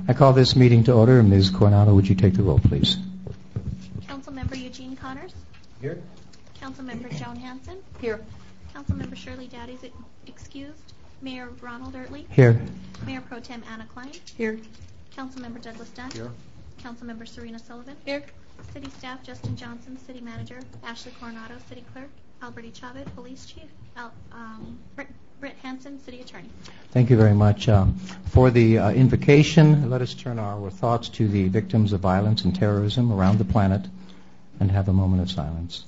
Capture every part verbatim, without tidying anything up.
I call this meeting to order. Miz Coronado, would you take the roll, please? Councilmember Eugene Connors. Here. Councilmember Joan Hanson. Here. Councilmember Shirley Dowdy is excused. Mayor Ronald Ertley. Here. Mayor Pro Tem Anna Klein. Here. Councilmember Douglas Dunn. Here. Councilmember Serena Sullivan. Here. City Staff Justin Johnson, City Manager Ashley Coronado, City Clerk Alberti Chavez, Police Chief Al, um, Britt, Britt Hanson, City Attorney. Thank you very much. Uh, for the uh, invocation, let us turn our thoughts to the victims of violence and terrorism around the planet and have a moment of silence.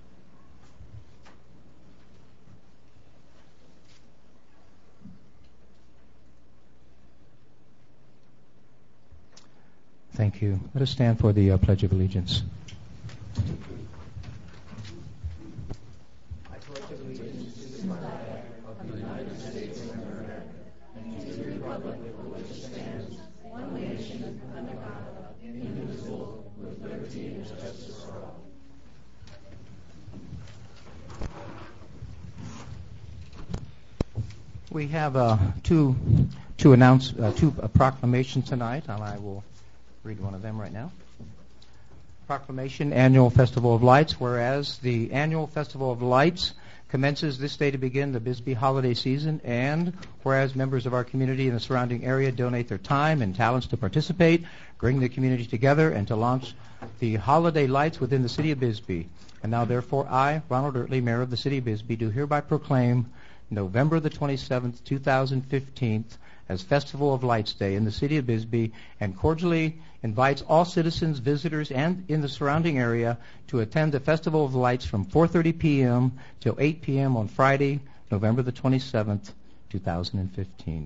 Thank you. Let us stand for the uh, Pledge of Allegiance. I pledge allegiance to the flag of the United States of America and to the republic for which it stands, one nation, under God, indivisible, with liberty and justice for all. We have uh, two, two announce, uh, two uh, proclamations tonight, and I will read one of them right now. Proclamation, Annual Festival of Lights. Whereas the Annual Festival of Lights commences this day to begin the Bisbee holiday season, and whereas members of our community in the surrounding area donate their time and talents to participate, bring the community together, and to launch the holiday lights within the city of Bisbee. And now, therefore, I, Ronald Ertley, Mayor of the city of Bisbee, do hereby proclaim November the twenty-seventh, two thousand fifteen, as Festival of Lights Day in the city of Bisbee, and cordially invites all citizens, visitors, and in the surrounding area to attend the Festival of Lights from four thirty p.m. till eight p.m. on Friday, November the twenty-seventh, two thousand fifteen.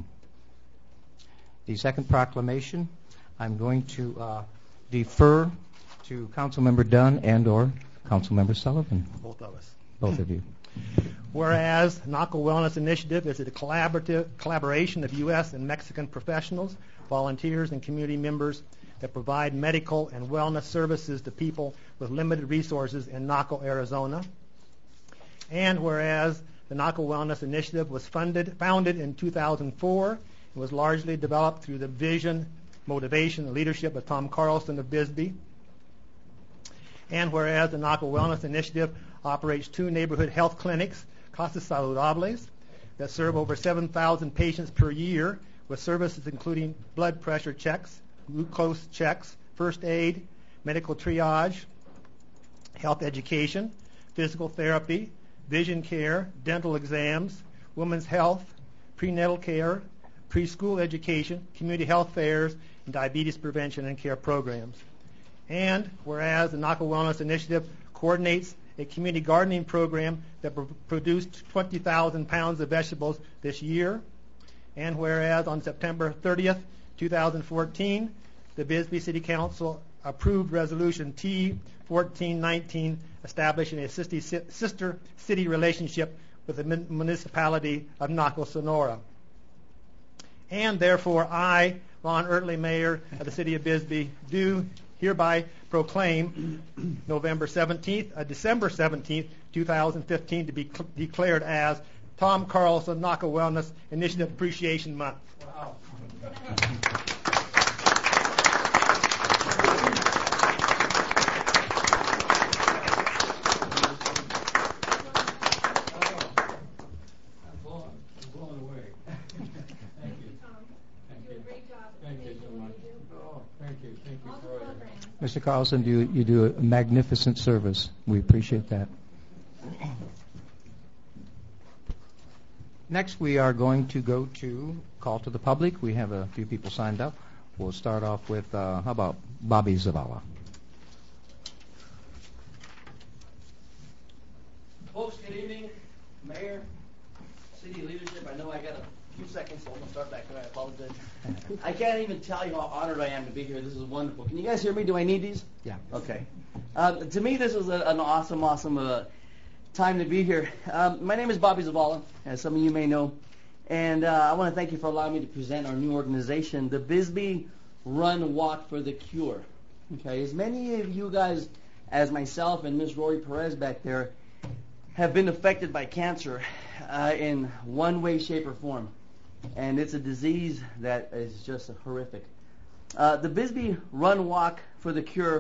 The second proclamation, I'm going to uh, defer to Councilmember Dunn and or Councilmember Sullivan. Both of us. Both of you. Whereas NACO Wellness Initiative is a collaborative collaboration of U S and Mexican professionals, volunteers, and community members that provide medical and wellness services to people with limited resources in Naco, Arizona. And whereas the NACO Wellness Initiative was funded, founded in two thousand four and was largely developed through the vision, motivation, and leadership of Tom Carlson of Bisbee. And whereas the NACO Wellness Initiative operates two neighborhood health clinics, Casas Saludables, that serve over seven thousand patients per year with services including blood pressure checks, glucose checks, first aid, medical triage, health education, physical therapy, vision care, dental exams, women's health, prenatal care, preschool education, community health fairs, and diabetes prevention and care programs. And whereas the NACO Wellness Initiative coordinates a community gardening program that pr- produced twenty thousand pounds of vegetables this year. And whereas on September thirtieth, two thousand fourteen, the Bisbee City Council approved Resolution T fourteen nineteen establishing a sister city relationship with the municipality of Naco, Sonora. And therefore, I, Ron Ertley, Mayor of the City of Bisbee, do hereby proclaim November seventeenth, uh, December seventeenth, two thousand fifteen to be cl- declared as Tom Carlson Naco Wellness Initiative Appreciation Month. Wow. Mister Carlson, you, you do a magnificent service. We appreciate that. Next, we are going to go to call to the public. We have a few people signed up. We'll start off with, uh, how about Bobby Zavala? Folks, good evening. Mayor, city leadership, I know I got a few seconds, so I'm going to start back there. I apologize. I can't even tell you how honored I am to be here. This is wonderful. Can you guys hear me? Do I need these? Yeah. Okay. Uh, to me, this is a, an awesome, awesome uh, time to be here. Um, my name is Bobby Zavala, as some of you may know, and uh, I want to thank you for allowing me to present our new organization, the Bisbee Run Walk for the Cure. Okay, as many of you guys as myself and Miss Rory Perez back there have been affected by cancer uh, in one way, shape, or form. And it's a disease that is just horrific. Uh, the Bisbee Run Walk for the Cure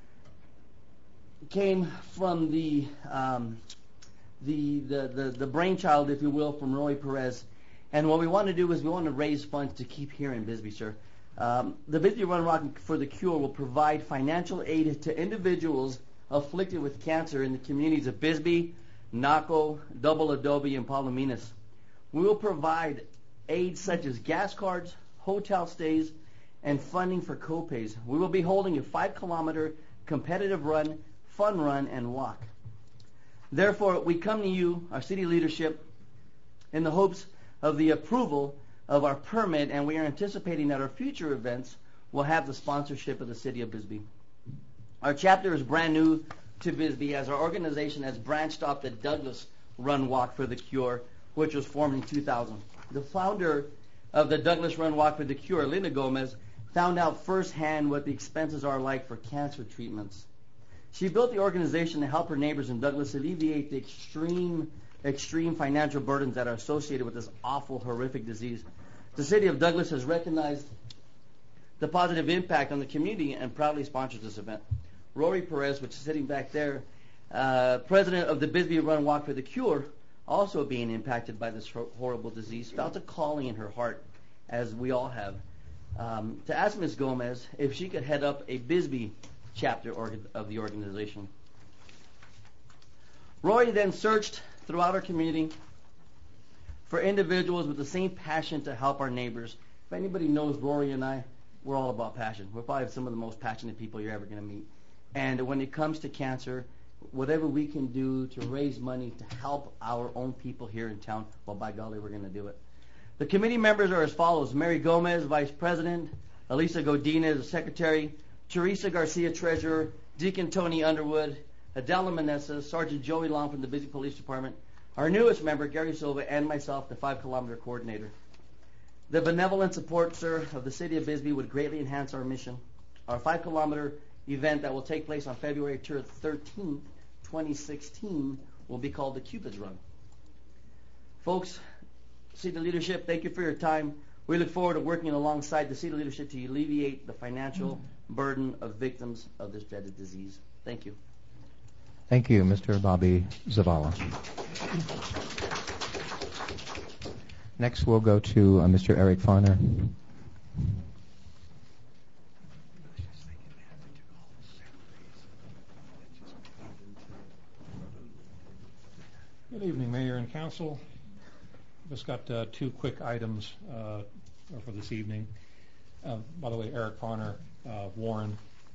came from the, um, the, the, the, the brainchild, if you will, from Roy Perez. And what we want to do is we want to raise funds to keep here in Bisbee, sir. Um, the Bisbee Run Walk for the Cure will provide financial aid to individuals afflicted with cancer in the communities of Bisbee, Naco, Double Adobe, and Palominas. We will provide aid such as gas cards, hotel stays, and funding for co-pays. We will be holding a five-kilometer competitive run, fun run, and walk. Therefore, we come to you, our city leadership, in the hopes of the approval of our permit, and we are anticipating that our future events will have the sponsorship of the city of Bisbee. Our chapter is brand new to Bisbee, as our organization has branched off the Douglas Run Walk for the Cure, which was formed in two thousand. The founder of the Douglas Run Walk for the Cure, Linda Gomez, found out firsthand what the expenses are like for cancer treatments. She built the organization to help her neighbors in Douglas alleviate the extreme, extreme financial burdens that are associated with this awful, horrific disease. The city of Douglas has recognized the positive impact on the community and proudly sponsors this event. Rory Perez, which is sitting back there, uh, president of the Bisbee Run Walk for the Cure, also being impacted by this horrible disease, felt a calling in her heart, as we all have, um, to ask Miz Gomez if she could head up a Bisbee chapter org- of the organization. Rory then searched throughout our community for individuals with the same passion to help our neighbors. If anybody knows Rory and I, we're all about passion. We're probably some of the most passionate people you're ever going to meet. And when it comes to cancer, whatever we can do to raise money to help our own people here in town, well, by golly, we're going to do it. The committee members are as follows: Mary Gomez, Vice President; Elisa Godinez, Secretary; Teresa Garcia, Treasurer; Deacon Tony Underwood; Adela Manessa; Sergeant Joey Long from the Bisbee Police Department; our newest member, Gary Silva; and myself, the five-kilometer coordinator. The benevolent support, sir, of the city of Bisbee would greatly enhance our mission. Our five-kilometer event that will take place on February thirteenth, twenty sixteen, will be called the Cupid's Run. Folks, city leadership, thank you for your time. We look forward to working alongside the city leadership to alleviate the financial burden of victims of this dreaded disease. Thank you. Thank you, Mister Bobby Zavala. Next, we'll go to uh, Mister Eric Farner. Good evening, Mayor and Council. Just got uh, two quick items uh, for this evening. Uh, by the way, Eric Farner, uh, Warren.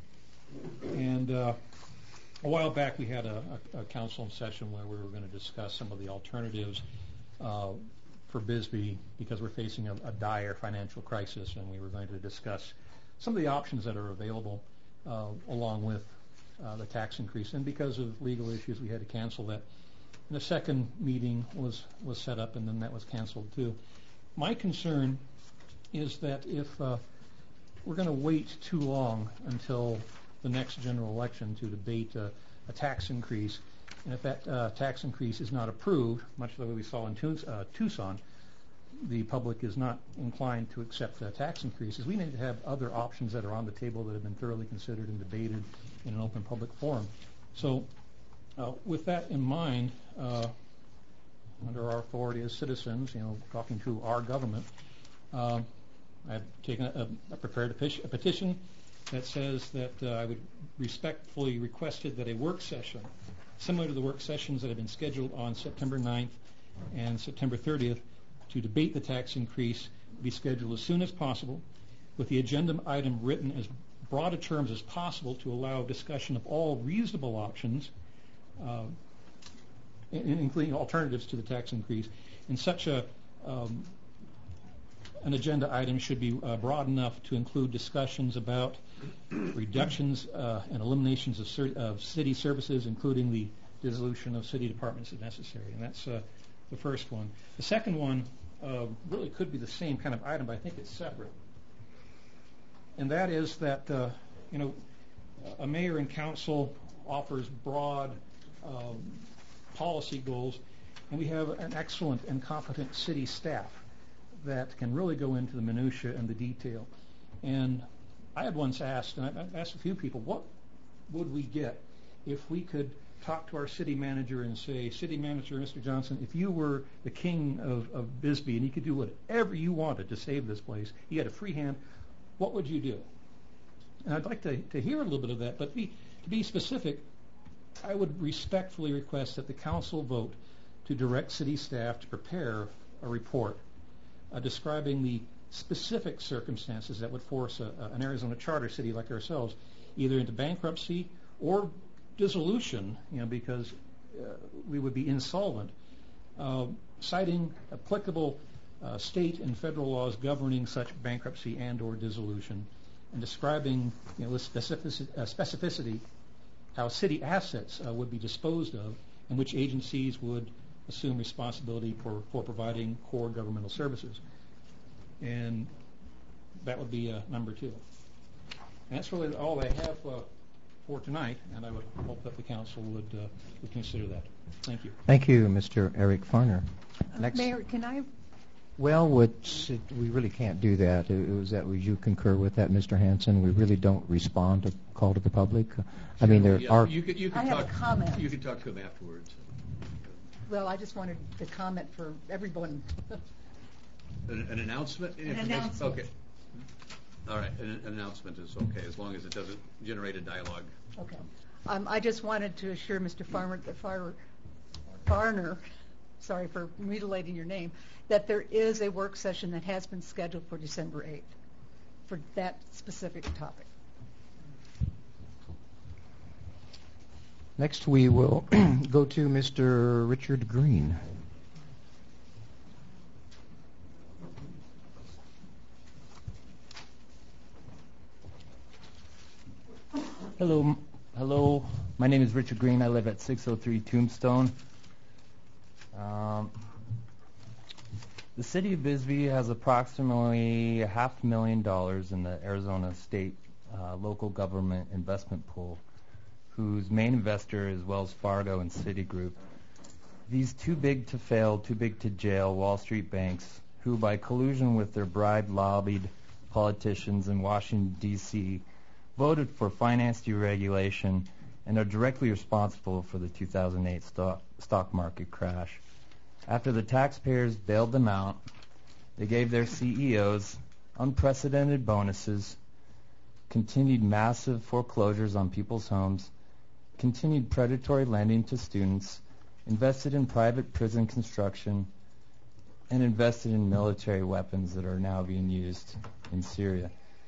And uh, a while back we had a, a, a council session where we were going to discuss some of the alternatives uh, for Bisbee because we're facing a, a dire financial crisis, and we were going to discuss some of the options that are available uh, along with uh, the tax increase. And because of legal issues, we had to cancel that. And the second meeting was, was set up, and then that was canceled too. My concern is that if uh, we're going to wait too long until the next general election to debate uh, a tax increase, and if that uh, tax increase is not approved, much the way we saw in Tuc- uh, Tucson, the public is not inclined to accept the tax increases. We need to have other options that are on the table that have been thoroughly considered and debated in an open public forum. So uh, with that in mind, uh, under our authority as citizens, you know, talking to our government, uh, I've taken a, a prepared a, peti- a petition that says that uh, I would respectfully requested that a work session, similar to the work sessions that have been scheduled on September ninth and September thirtieth, to debate the tax increase, be scheduled as soon as possible, with the agenda item written as broad a terms as possible to allow discussion of all reasonable options, uh, including alternatives to the tax increase. And such a um, an agenda item should be uh, broad enough to include discussions about reductions uh, and eliminations of, cer- of city services, including the dissolution of city departments if necessary. And that's uh, the first one. The second one uh, really could be the same kind of item, but I think it's separate. And that is that, uh, you know, a mayor and council offers broad um, policy goals, and we have an excellent and competent city staff that can really go into the minutia and the detail. And I had once asked, and I asked a few people, what would we get if we could talk to our city manager and say, City Manager Mister Johnson, if you were the king of, of Bisbee and you could do whatever you wanted to save this place, you had a free hand, what would you do? And I'd like to, to hear a little bit of that, but be, to be specific, I would respectfully request that the council vote to direct city staff to prepare a report uh, describing the specific circumstances that would force a, a, an Arizona charter city like ourselves either into bankruptcy or dissolution, you know, because uh, we would be insolvent, uh, citing applicable uh, state and federal laws governing such bankruptcy and or dissolution, and describing, you know, with specificity, uh, specificity how city assets uh, would be disposed of and which agencies would assume responsibility for, for providing core governmental services. And that would be uh, number two. And that's really all I have uh, for tonight, and I would hope that the council would, uh, would consider that. Thank you. Thank you, Mister Eric Farner. Uh, Next. Mayor, can I? Well, which, it, we really can't do that. It, it was that. Would you concur with that, Mister Hanson? We really don't respond to call to the public. I mean, there yeah, are. You could, you could I talk, have a comment. You could talk to him afterwards. Well, I just wanted to comment for everyone. An, an announcement? An announcement. Okay. All right, an, an announcement is okay as long as it doesn't generate a dialogue. Okay. Um, I just wanted to assure Mister Farmer, Far, Farner, sorry for mutilating your name, that there is a work session that has been scheduled for December eighth for that specific topic. Next, we will go to Mister Richard Green. Hello, hello. My name is Richard Green. I live at six oh three Tombstone. Um, the city of Bisbee has approximately a half million dollars in the Arizona State uh, local government investment pool, whose main investor is Wells Fargo and Citigroup. These too big to fail, too big to jail Wall Street banks, who by collusion with their bribed, lobbied politicians in Washington, D C, voted for finance deregulation and are directly responsible for the two thousand eight stock, stock market crash. After the taxpayers bailed them out, they gave their C E Os unprecedented bonuses, continued massive foreclosures on people's homes, continued predatory lending to students, invested in private prison construction, and invested in military weapons that are now being used in Syria.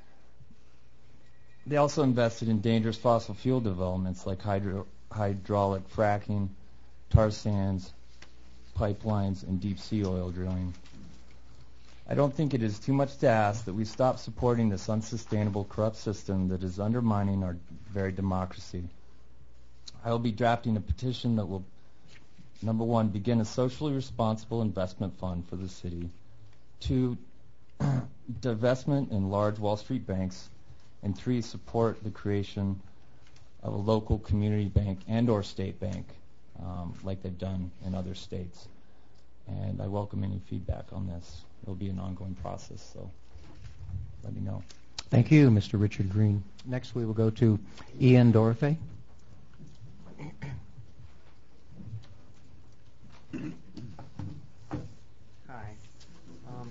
They also invested in dangerous fossil fuel developments like hydro, hydraulic fracking, tar sands, pipelines, and deep sea oil drilling. I don't think it is too much to ask that we stop supporting this unsustainable, corrupt system that is undermining our very democracy. I will be drafting a petition that will, number one, begin a socially responsible investment fund for the city, two, divestment in large Wall Street banks, and three, support the creation of a local community bank and or state bank um, like they've done in other states. And I welcome any feedback on this. It will be an ongoing process, so let me know. Thank you, Mister Richard Green. Next, we will go to Ian Dorothy. Hi. Um,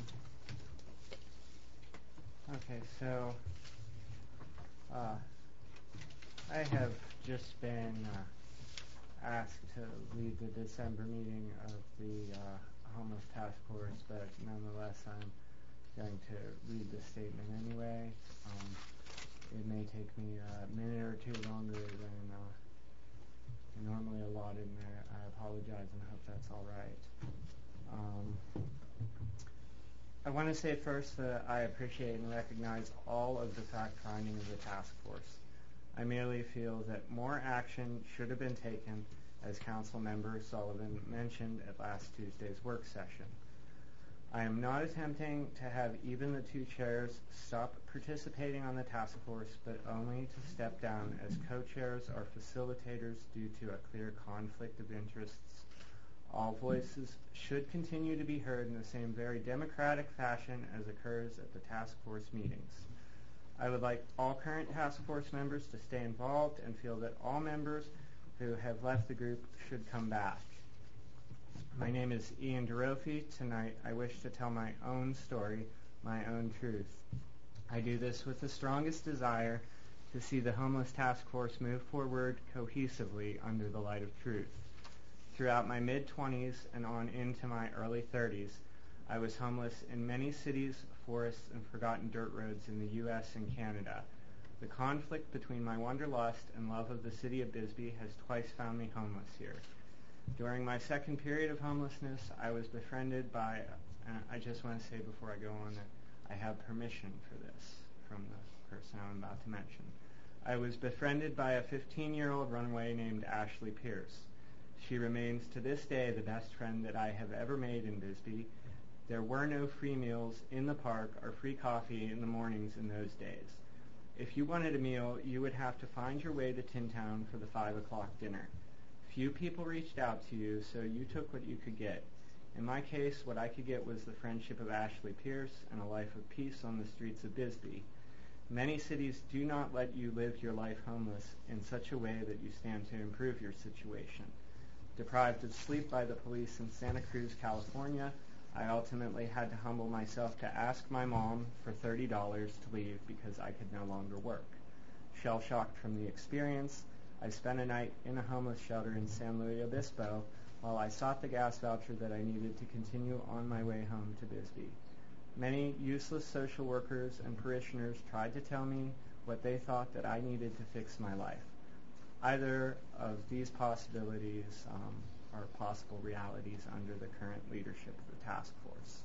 okay, so uh, I have just been uh, asked to lead the December meeting of the uh, Homeless Task Force, but nonetheless I'm going to read the statement anyway. Um, it may take me a minute or two longer than uh, normally allotted, and I, I apologize and hope that's all right. Um, I want to say first that I appreciate and recognize all of the fact-finding of the task force. I merely feel that more action should have been taken, as Council Member Sullivan mentioned at last Tuesday's work session. I am not attempting to have even the two chairs stop participating on the task force, but only to step down as co-chairs or facilitators due to a clear conflict of interests. All voices should continue to be heard in the same very democratic fashion as occurs at the task force meetings. I would like all current task force members to stay involved and feel that all members who have left the group should come back. My name is Ian DeRofi. Tonight I wish to tell my own story, my own truth. I do this with the strongest desire to see the Homeless Task Force move forward cohesively under the light of truth. Throughout my mid-twenties and on into my early thirties, I was homeless in many cities, forests, and forgotten dirt roads in the U S and Canada. The conflict between my wanderlust and love of the city of Bisbee has twice found me homeless here. During my second period of homelessness, I was befriended by, and I just want to say before I go on that I have permission for this from the person I'm about to mention. I was befriended by a fifteen-year-old runaway named Ashley Pierce. She remains to this day the best friend that I have ever made in Bisbee. There were no free meals in the park or free coffee in the mornings in those days. If you wanted a meal, you would have to find your way to Tin Town for the five o'clock dinner. Few people reached out to you, so you took what you could get. In my case, what I could get was the friendship of Ashley Pierce and a life of peace on the streets of Bisbee. Many cities do not let you live your life homeless in such a way that you stand to improve your situation. Deprived of sleep by the police in Santa Cruz, California, I ultimately had to humble myself to ask my mom for thirty dollars to leave because I could no longer work. Shell-shocked from the experience, I spent a night in a homeless shelter in San Luis Obispo while I sought the gas voucher that I needed to continue on my way home to Bisbee. Many useless social workers and parishioners tried to tell me what they thought that I needed to fix my life. Either of these possibilities um, are possible realities under the current leadership of the task force.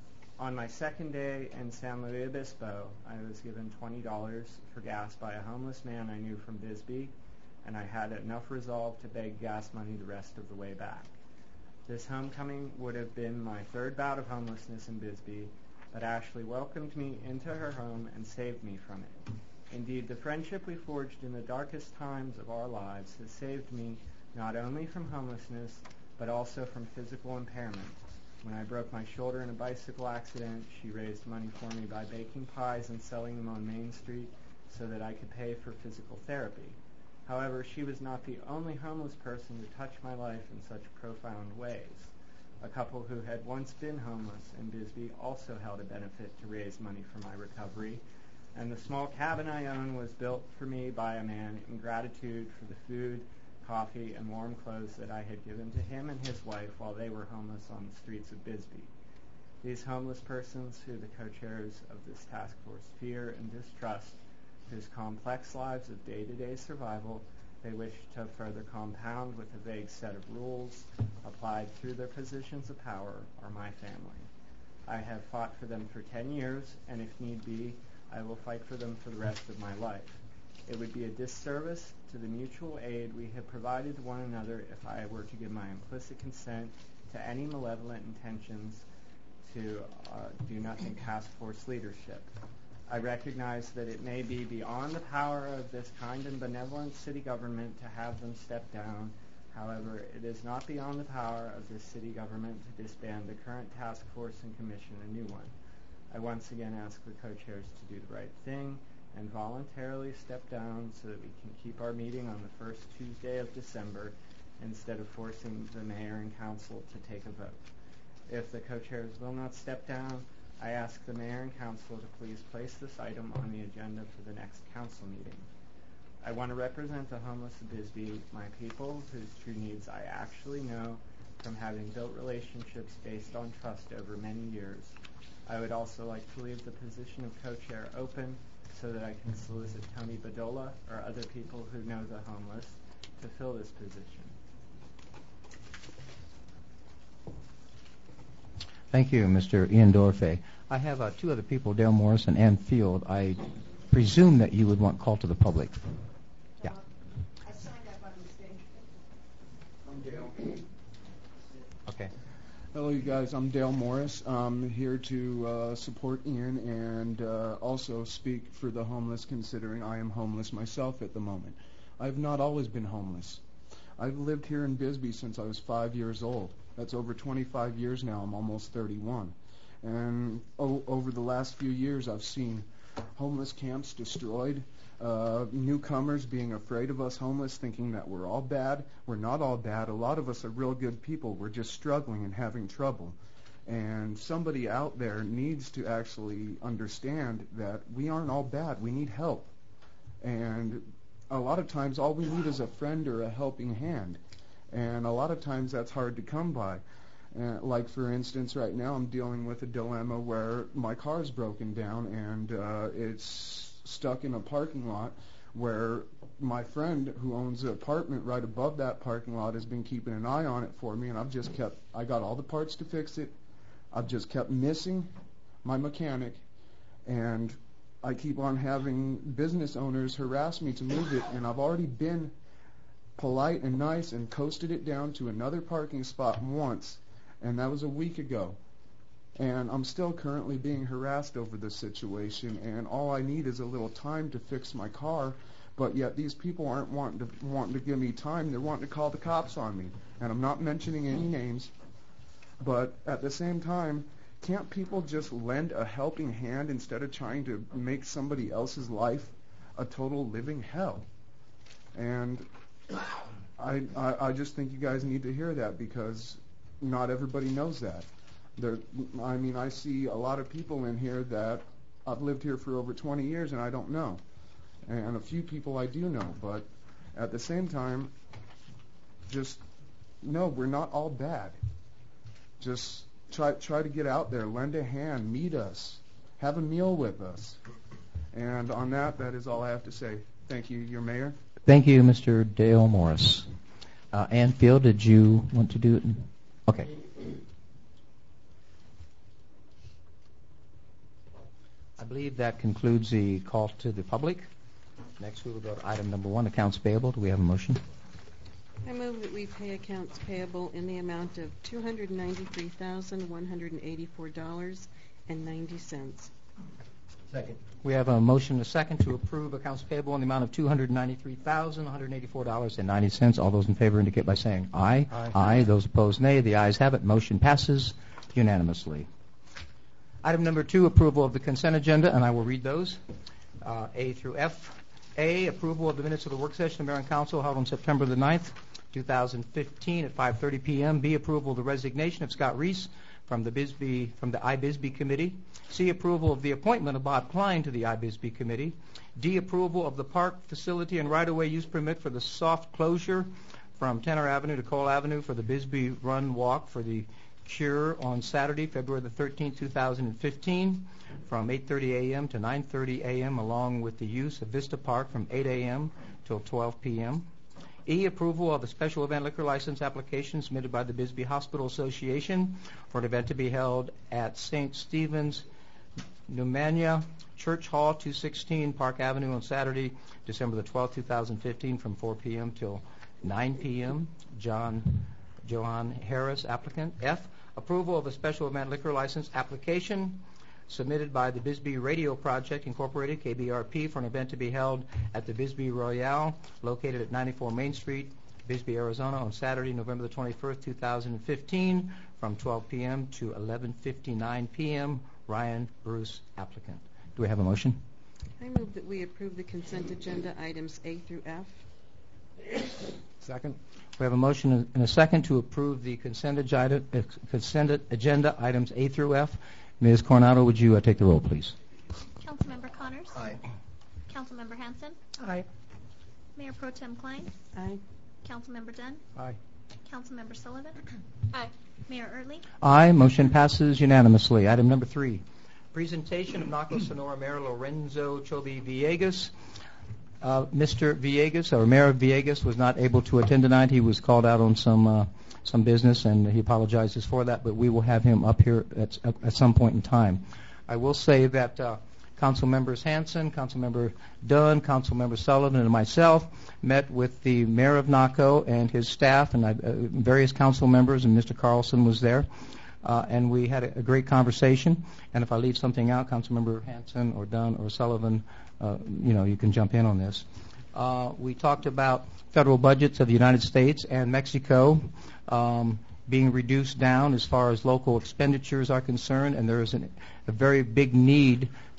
On my second day in San Luis Obispo, I was given twenty dollars for gas by a homeless man I knew from Bisbee, and I had enough resolve to beg gas money the rest of the way back. This homecoming would have been my third bout of homelessness in Bisbee, but Ashley welcomed me into her home and saved me from it. Indeed, the friendship we forged in the darkest times of our lives has saved me not only from homelessness, but also from physical impairment. When I broke my shoulder in a bicycle accident, she raised money for me by baking pies and selling them on Main Street so that I could pay for physical therapy. However, she was not the only homeless person to touch my life in such profound ways. A couple who had once been homeless in Bisbee also held a benefit to raise money for my recovery, and the small cabin I own was built for me by a man in gratitude for the food, coffee, and warm clothes that I had given to him and his wife while they were homeless on the streets of Bisbee. These homeless persons, who the co-chairs of this task force fear and distrust, whose complex lives of day-to-day survival they wish to further compound with a vague set of rules applied through their positions of power, are my family. I have fought for them for ten years, and if need be, I will fight for them for the rest of my life. It would be a disservice to the mutual aid we have provided to one another if I were to give my implicit consent to any malevolent intentions to uh, do nothing task force leadership. I recognize that it may be beyond the power of this kind and benevolent city government to have them step down. However, it is not beyond the power of this city government to disband the current task force and commission a new one. I once again ask the co-chairs to do the right thing and voluntarily step down so that we can keep our meeting on the first Tuesday of December instead of forcing the mayor and council to take a vote. If the co-chairs will not step down, I ask the mayor and council to please place this item on the agenda for the next council meeting. I want to represent the homeless of Bisbee, my people, whose true needs I actually know from having built relationships based on trust over many years. I would also like to leave the position of co-chair open so that I can solicit Tony Badola or other people who know the homeless to fill this position. Thank you, Mister Ian Dorfe. I have uh, two other people, Dale Morris and Ann Field. I presume that you would want call to the public. Yeah. I signed up by mistake. I'm Dale. Okay. Hello, you guys. I'm Dale Morris. I'm here to uh, support Ian and uh, also speak for the homeless, considering I am homeless myself at the moment. I've not always been homeless. I've lived here in Bisbee since I was five years old. That's over twenty-five years now. I'm almost thirty-one. And o- over the last few years, I've seen homeless camps destroyed, uh, newcomers being afraid of us homeless, thinking that we're all bad. We're not all bad. A lot of us are real good people. We're just struggling and having trouble. And somebody out there needs to actually understand that we aren't all bad. We need help. And a lot of times all we need is a friend or a helping hand. And a lot of times that's hard to come by. Uh, like, for instance, right now I'm dealing with a dilemma where my car's broken down and uh, it's stuck in a parking lot where my friend who owns an apartment right above that parking lot has been keeping an eye on it for me, and I've just kept, I got all the parts to fix it. I've just kept missing my mechanic, and I keep on having business owners harass me to move it, and I've already been polite and nice and coasted it down to another parking spot once, and that was a week ago. And I'm still currently being harassed over this situation, and all I need is a little time to fix my car, but yet these people aren't wanting to, wanting to give me time. They're wanting to call the cops on me. And I'm not mentioning any names, but at the same time, can't people just lend a helping hand instead of trying to make somebody else's life a total living hell? And I, I, I just think you guys need to hear that, because not everybody knows that. There, I mean, I see a lot of people in here that I've lived here for over twenty years and I don't know. And a few people I do know. But at the same time, just no, we're not all bad. Just try try to get out there, lend a hand, meet us, have a meal with us. And on that, that is all I have to say. Thank you, your mayor. Thank you, Mister Dale Morris. Uh, Ann Field, did you want to do it? Okay. I believe that concludes the call to the public. Next, we will go to item number one, accounts payable. Do we have a motion? I move that we pay accounts payable in the amount of two hundred ninety-three thousand one hundred eighty-four dollars and ninety cents. Second. We have a motion and a second to approve accounts payable in the amount of two hundred ninety-three thousand one hundred eighty-four dollars and ninety cents. All those in favor indicate by saying aye. Aye. Aye. Those opposed, nay. The ayes have it. Motion passes unanimously. Item number two, approval of the consent agenda, and I will read those, uh, A through F. A, approval of the minutes of the work session of Mayor and Council held on September the ninth, two thousand fifteen at five thirty p.m. B, approval of the resignation of Scott Reese from the Bisbee from the I B I S B committee. C, approval of the appointment of Bob Klein to the I B I S B committee. D, approval of the park facility and right-of-way use permit for the soft closure from Tenor Avenue to Cole Avenue for the Bisbee Run Walk for the Cure on Saturday, February the thirteenth, two thousand fifteen, from eight thirty a.m. to nine thirty a.m., along with the use of Vista Park from eight a.m. till twelve p.m. E, approval of the special event liquor license application submitted by the Bisbee Hospital Association for an event to be held at Saint Stephen's Pneumania Church Hall, two sixteen Park Avenue on Saturday, December the twelfth, two thousand fifteen, from four p.m. till nine p.m. John Johan Harris, applicant. F, approval of a special event liquor license application submitted by the Bisbee Radio Project Incorporated, K B R P, for an event to be held at the Bisbee Royale, located at ninety-four Main Street, Bisbee, Arizona, on Saturday, November the twenty-first, two thousand fifteen, from twelve p.m. to eleven fifty-nine p.m. Ryan Bruce, applicant. Do we have a motion? I move that we approve the consent agenda items A through F. Second. We have a motion and a second to approve the consent agenda, uh, consent agenda items A through F. Miz Coronado, would you uh, take the roll, please? Councilmember Connors? Aye. Councilmember Hanson? Aye. Mayor Pro Tem Klein? Aye. Councilmember Dunn? Aye. Councilmember Sullivan? Aye. Mayor Early? Aye. Motion passes unanimously. Item number three, presentation of Naco Sonora Mayor Lorenzo Chovy Villegas. Uh, Mister Villegas, or Mayor Villegas, was not able to attend tonight. He was called out on some uh, some business, and he apologizes for that, but we will have him up here at, at, at some point in time. I will say that uh, Council Members Hanson, Council Member Dunn, Council Member Sullivan, and myself met with the Mayor of Naco and his staff, and I, uh, various council members, and Mister Carlson was there. Uh, and we had a, a great conversation. And if I leave something out, Councilmember Hanson or Dunn or Sullivan, uh, you know, you can jump in on this. Uh, we talked about federal budgets of the United States and Mexico um, being reduced down as far as local expenditures are concerned, and there is an, a very big need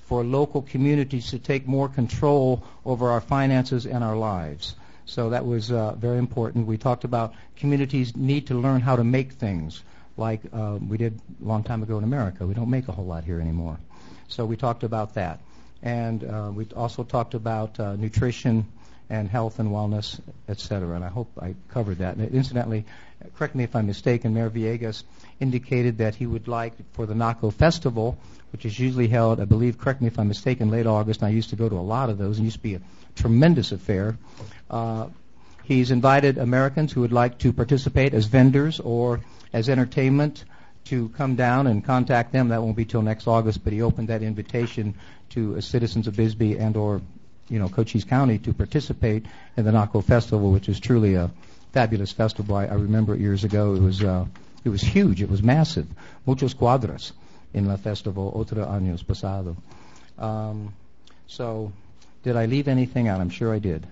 for local communities to take more control over our finances and our lives. So that was uh, very important. We talked about communities need to learn how to make things like uh, we did a long time ago in America. We don't make a whole lot here anymore. So we talked about that. And uh, we also talked about uh, nutrition and health and wellness, et cetera. And I hope I covered that. And incidentally, correct me if I'm mistaken, Mayor Villegas indicated that he would like for the NACO Festival, which is usually held, I believe, correct me if I'm mistaken, late August, and I used to go to a lot of those, and it used to be a tremendous affair. Uh, he's invited Americans who would like to participate as vendors or as entertainment to come down and contact them. That won't be till next August, but he opened that invitation to uh, citizens of Bisbee and or, you know, Cochise County to participate in the NACO Festival, which is truly a fabulous festival. I, I remember it years ago. It was uh, it was huge. It was massive. Muchos cuadras in la festival otro años pasado. Um, so, did I leave anything out? I'm sure I did.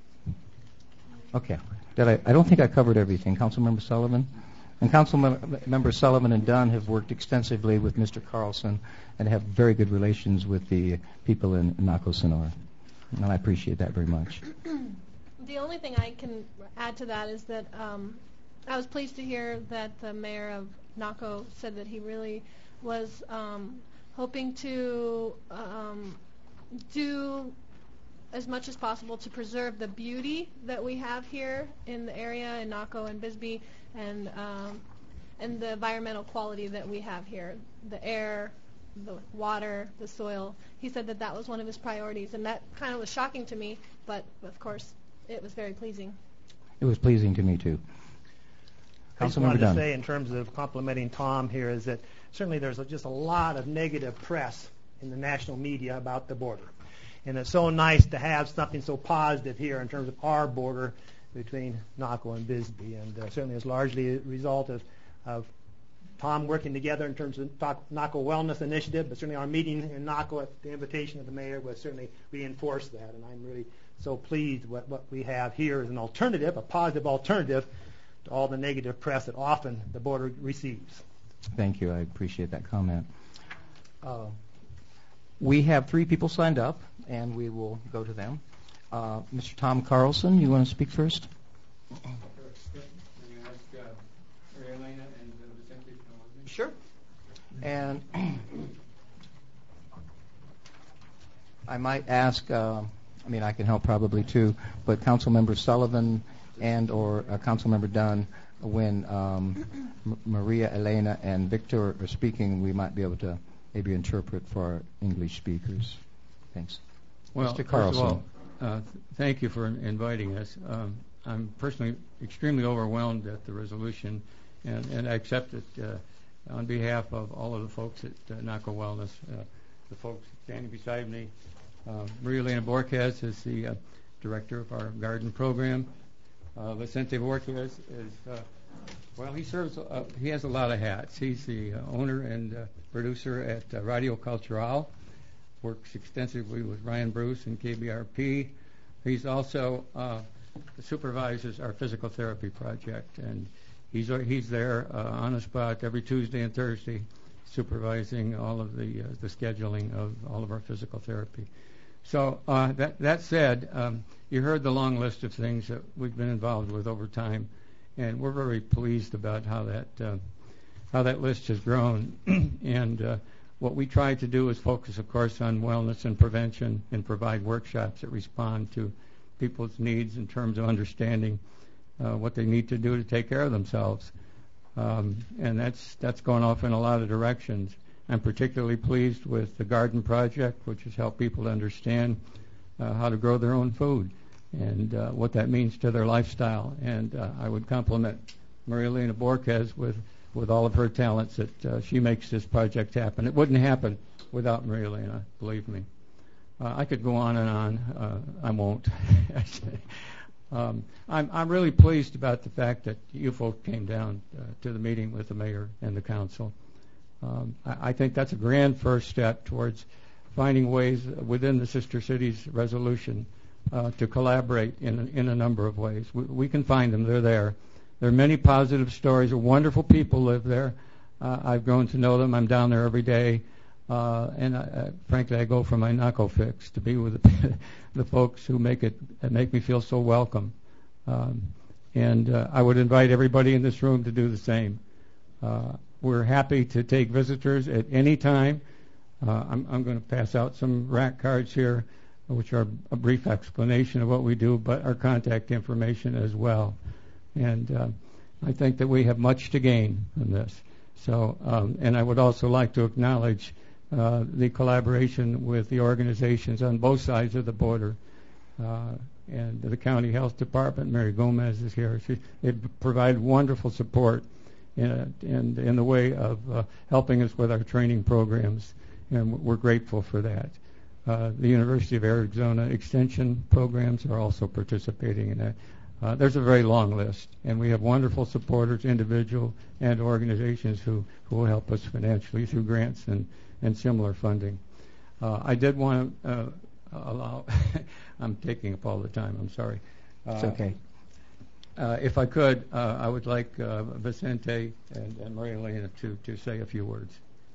Okay. Did I? I don't think I covered everything. Councilmember Sullivan? And Councilmember Sullivan and Dunn have worked extensively with Mister Carlson and have very good relations with the people in NACO Sonora. And I appreciate that very much. The only thing I can add to that is that um, I was pleased to hear that the mayor of NACO said that he really was um, hoping to um, do as much as possible to preserve the beauty that we have here in the area in NACO and Bisbee, and um, and the environmental quality that we have here, the air, the water, the soil. He said that that was one of his priorities, and that kind of was shocking to me, but of course it was very pleasing. It was pleasing to me too. I just wanted to say, in terms of complimenting Tom here, is that certainly there's just a lot of negative press in the national media about the border. And it's so nice to have something so positive here in terms of our border between NACO and Bisbee. And uh, certainly it's largely a result of, of Tom working together in terms of NACO Wellness Initiative, but certainly our meeting in NACO at the invitation of the mayor was certainly reinforced that. And I'm really so pleased what, what we have here as an alternative, a positive alternative to all the negative press that often the border receives. Thank you. I appreciate that comment. Uh, we have three people signed up, and we will go to them. Uh, Mister Tom Carlson, you want to speak first? Sure. And I might ask, uh, I mean, I can help probably too, but Councilmember Sullivan and or uh, Councilmember Dunn, when um, M- Maria Elena and Victor are speaking, we might be able to maybe interpret for our English speakers. Thanks. Well, Mister Carlson. First of all, uh, th- thank you for inviting us. Um, I'm personally extremely overwhelmed at the resolution, and, and I accept it uh, on behalf of all of the folks at uh, NACO Wellness, uh, the folks standing beside me. Uh, Maria Elena Borquez is the uh, director of our garden program. Uh, Vicente Borquez is, uh, well, he serves, uh, he has a lot of hats. He's the uh, owner and uh, producer at uh, Radio Cultural, works extensively with Ryan Bruce and K B R P. He's also uh, supervises our physical therapy project, and he's uh, he's there uh, on the spot every Tuesday and Thursday, supervising all of the uh, the scheduling of all of our physical therapy. So uh, that that said, um, you heard the long list of things that we've been involved with over time, and we're very pleased about how that uh, how that list has grown. and uh, what we try to do is focus, of course, on wellness and prevention, and provide workshops that respond to people's needs in terms of understanding uh, what they need to do to take care of themselves. Um, and that's that's going off in a lot of directions. I'm particularly pleased with the Garden Project, which has helped people to understand uh, how to grow their own food and uh, what that means to their lifestyle. And uh, I would compliment Maria Elena Borquez with, with all of her talents that uh, she makes this project happen. It wouldn't happen without Maria Elena, believe me. Uh, I could go on and on. Uh, I won't. um, I'm, I'm really pleased about the fact that you folks came down uh, to the meeting with the mayor and the council. Um, I, I think that's a grand first step towards finding ways within the Sister Cities resolution uh, to collaborate in, in a number of ways. We, we can find them. They're there. There are many positive stories. Wonderful people live there. Uh, I've grown to know them. I'm down there every day. Uh, and I, uh, frankly, I go for my Naco fix to be with the, the folks who make it make me feel so welcome. Um, and uh, I would invite everybody in this room to do the same. Uh, we're happy to take visitors at any time. Uh, I'm, I'm going to pass out some rack cards here, which are a brief explanation of what we do, but our contact information as well. And uh, I think that we have much to gain from this. So, um, and I would also like to acknowledge uh, the collaboration with the organizations on both sides of the border. Uh, and the County Health Department, Mary Gomez is here. She, they provide wonderful support in, in, in the way of uh, helping us with our training programs, and we're grateful for that. Uh, the University of Arizona Extension programs are also participating in that. Uh, there's a very long list, and we have wonderful supporters, individual and organizations who, who will help us financially through grants and, and similar funding. Uh, I did want to uh, allow, I'm taking up all the time, I'm sorry. Uh, it's okay. Uh, if I could, uh, I would like uh, Vicente and, and Maria Elena to, to say a few words.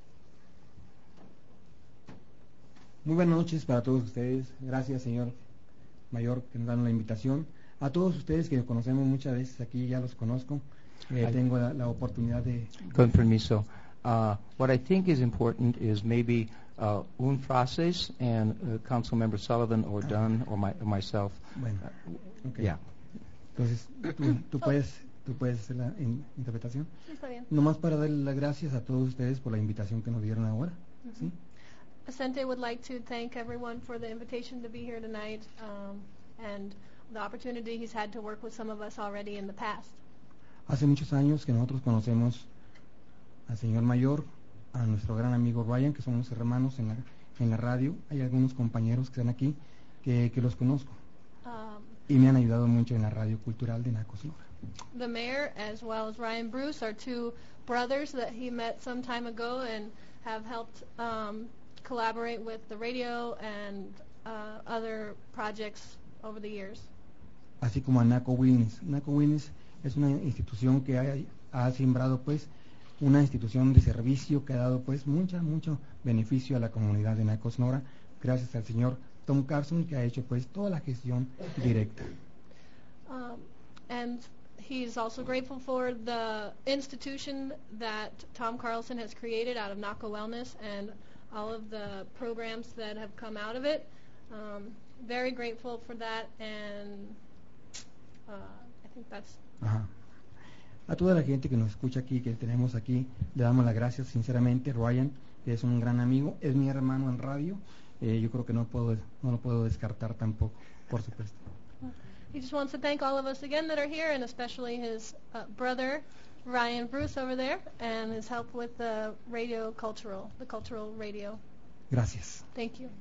Muy buenas noches para todos ustedes. Gracias, señor Mayor, que nos dan la invitación. A todos ustedes que conocemos muchas veces aquí, ya los conozco. Eh, tengo la, la oportunidad de... Con permiso. Uh, what I think is important is maybe uh, un frases and uh, Council Member Sullivan or Dunn or, my, or myself. Bueno, okay. Yeah. Entonces, tú, tú, puedes, tú puedes hacer la in, interpretación. Está bien. Nomás para darle las gracias a todos ustedes por la invitación que nos dieron ahora. Mm-hmm. ¿Sí? Vicente would like to thank everyone for the invitation to be here tonight um, and the opportunity he's had to work with some of us already in the past. Hace muchos años que nosotros conocemos al señor Mayor, a nuestro gran amigo Ryan, que somos hermanos en la, en la radio. Hay algunos compañeros que están aquí que, que los conozco. Um, y me han ayudado mucho en la radio cultural de Naco Sonora. The mayor, as well as Ryan Bruce, are two brothers that he met some time ago and have helped um, collaborate with the radio and uh, other projects over the years. Así como a Naco Winners. Naco Winners es una institución que ha, ha sembrado pues una institución de servicio que ha dado pues mucha, mucho beneficio a la comunidad de Naco Sonora, gracias al señor Tom Carson, que ha hecho pues toda la gestión directa. Um, and he's also grateful for the institution that Tom Carlson has created out of Naco Wellness and all of the programs that have come out of it. Um, very grateful for that, and uh, I think that's... Ajá. A toda la gente que nos escucha aquí, que tenemos aquí, le damos las gracias sinceramente. Ryan, que es un gran amigo, es mi hermano en radio, eh, yo creo que no puedo no lo puedo descartar tampoco, por supuesto. He just wants to thank all of us again that are here, and especially his uh, brother, Ryan Bruce, over there, and his help with the radio cultural, the cultural radio. Gracias. Thank you.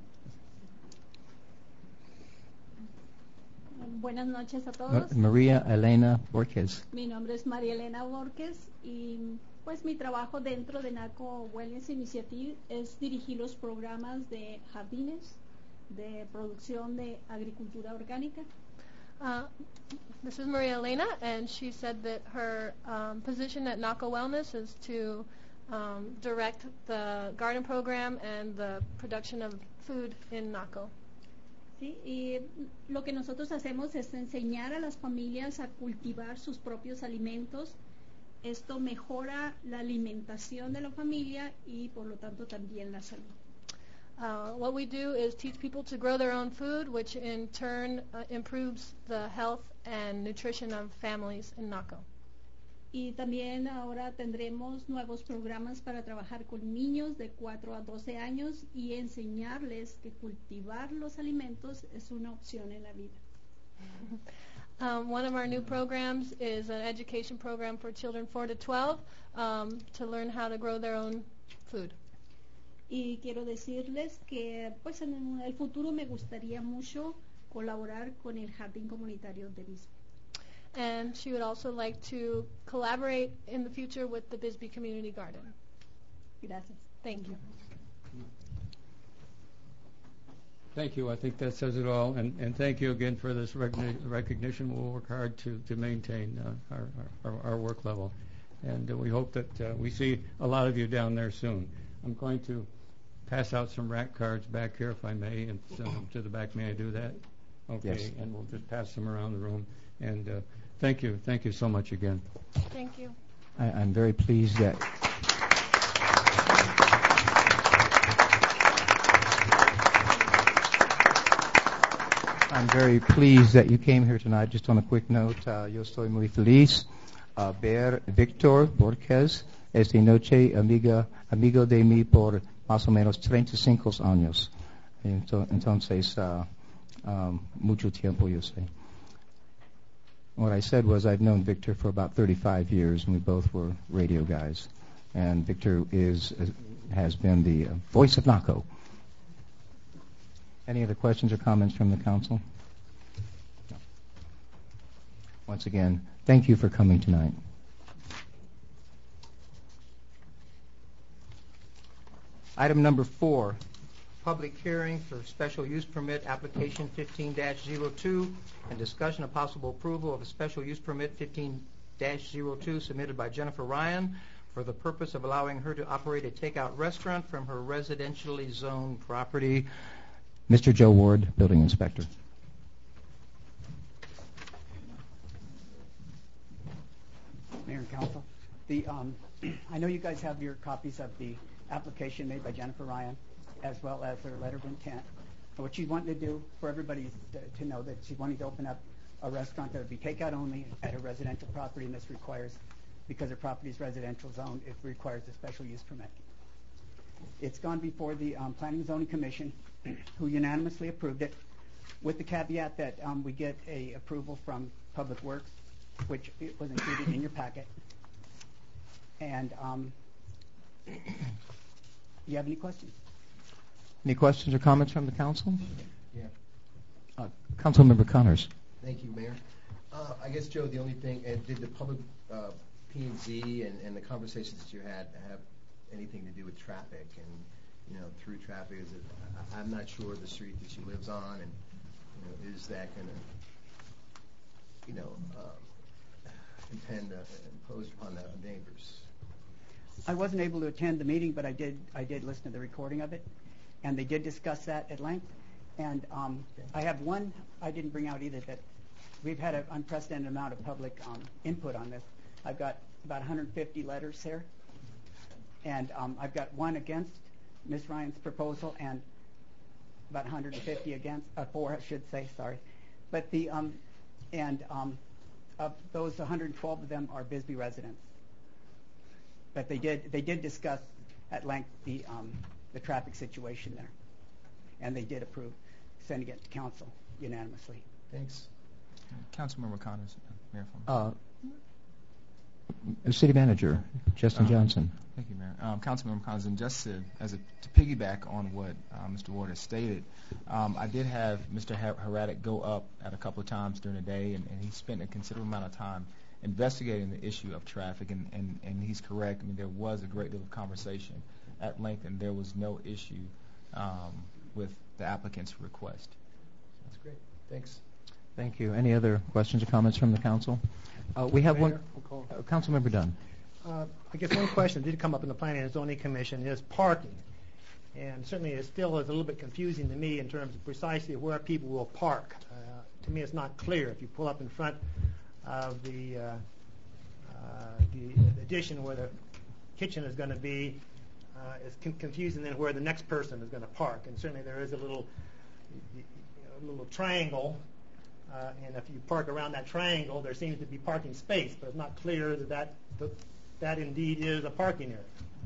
Buenas noches a todos. María Elena Borges. Mi nombre es María Elena Borges y pues mi trabajo dentro de Naco Wellness Initiative es dirigir los programas de jardines, de producción de agricultura orgánica. Uh, this is Maria Elena, and she said that her um, position at Naco Wellness is to um, direct the garden program and the production of food in Naco. Sí, y lo que nosotros hacemos es enseñar a las familias a cultivar sus propios alimentos. Esto mejora la alimentación de la familia y por lo tanto también la salud. Uh, what we do is teach people to grow their own food, which in turn uh, improves the health and nutrition of families in Naco. Y también ahora tendremos nuevos programas para trabajar con niños de cuatro a doce años y enseñarles que cultivar los alimentos es una opción en la vida. Um, one of our new programs is an education program for children four to twelve um, to learn how to grow their own food. Y quiero decirles que pues en el futuro me gustaría mucho colaborar con el Jardín Comunitario de Bisbee. And she would also like to collaborate in the future with the Bisbee Community Garden. Gracias. Thank you. Thank you. I think that says it all. And, and thank you again for this recogni- recognition. We'll work hard to, to maintain uh, our, our, our work level. And uh, we hope that uh, we see a lot of you down there soon. I'm going to pass out some rack cards back here, if I may, and send them to the back. May I do that? Okay, Yes. and we'll just pass them around the room. And uh, thank you. Thank you so much again. Thank you. I, I'm very pleased that I'm very pleased that you came here tonight. Just on a quick note, uh, yo estoy muy feliz uh, ver Victor Borges esta noche, amiga, amigo de mí por más o menos treinta y cinco años. Entonces, uh, um, mucho tiempo, yo sé. What I said was I've known Victor for about thirty-five years, and we both were radio guys. And Victor is uh, has been the uh, voice of NACO. Any other questions or comments from the council? No. Once again, thank you for coming tonight. Item number four, public hearing for special use permit application fifteen dash zero two and discussion of possible approval of a special use permit fifteen dash zero two submitted by Jennifer Ryan for the purpose of allowing her to operate a takeout restaurant from her residentially zoned property. Mister Joe Ward, Building Inspector. Mayor and Council, the um, I know you guys have your copies of the application made by Jennifer Ryan, as well as her letter of intent. And what she's wanting to do for everybody is to, to know that she's wanting to open up a restaurant that would be takeout only at her residential property, and this requires, because her property is residential zone, it requires a special use permit. It's gone before the um, Planning and Zoning Commission, who unanimously approved it, with the caveat that um, we get a approval from Public Works, which it was included in your packet. And um, do you have any questions? Any questions or comments from the council? Yeah. Uh, Councilmember Connors. Thank you, Mayor. Uh, I guess, Joe, the only thing, and did the public uh, P and Z and, and the conversations that you had have anything to do with traffic and, you know, through traffic? Is it, I, I'm not sure the street that she lives on, and, you know, is that going to, you know, uh, intend to impose upon the neighbors? I wasn't able to attend the meeting, but I did I did listen to the recording of it, and they did discuss that at length. And um, I have one I didn't bring out either, that we've had an unprecedented amount of public um, input on this. I've got about one hundred fifty letters here, and um, I've got one against Miz Ryan's proposal and about one hundred fifty against, uh, four I should say, sorry. But the um, and um, of those, one hundred twelve of them are Bisbee residents. But they did they did discuss at length the um, the traffic situation there, and they did approve sending it to council unanimously. Thanks. Councilmember Connors, Mayor. Uh, City Manager Justin um, Johnson. Thank you, Mayor. Um, Councilmember Connors, and just to, as a, to piggyback on what uh, Mister Ward has stated, um, I did have Mister Haradic go up at a couple of times during the day, and, and he spent a considerable amount of time investigating the issue of traffic, and, and, and he's correct. I mean, there was a great deal of conversation at length, and there was no issue um, with the applicant's request. That's great. Thanks. Thank you. Any other questions or comments from the council? Uh, we have Mayor, one. Uh, Councilmember Dunn. Uh, I guess one question that did come up in the Planning and Zoning Commission is parking. And certainly it still is a little bit confusing to me in terms of precisely where people will park. Uh, to me, it's not clear. If you pull up in front of the, uh, uh, the addition where the kitchen is going to be, uh, it's con- confusing then where the next person is going to park. And certainly there is a little, a little triangle, uh, and if you park around that triangle, there seems to be parking space, but it's not clear that that, that, that indeed is a parking area.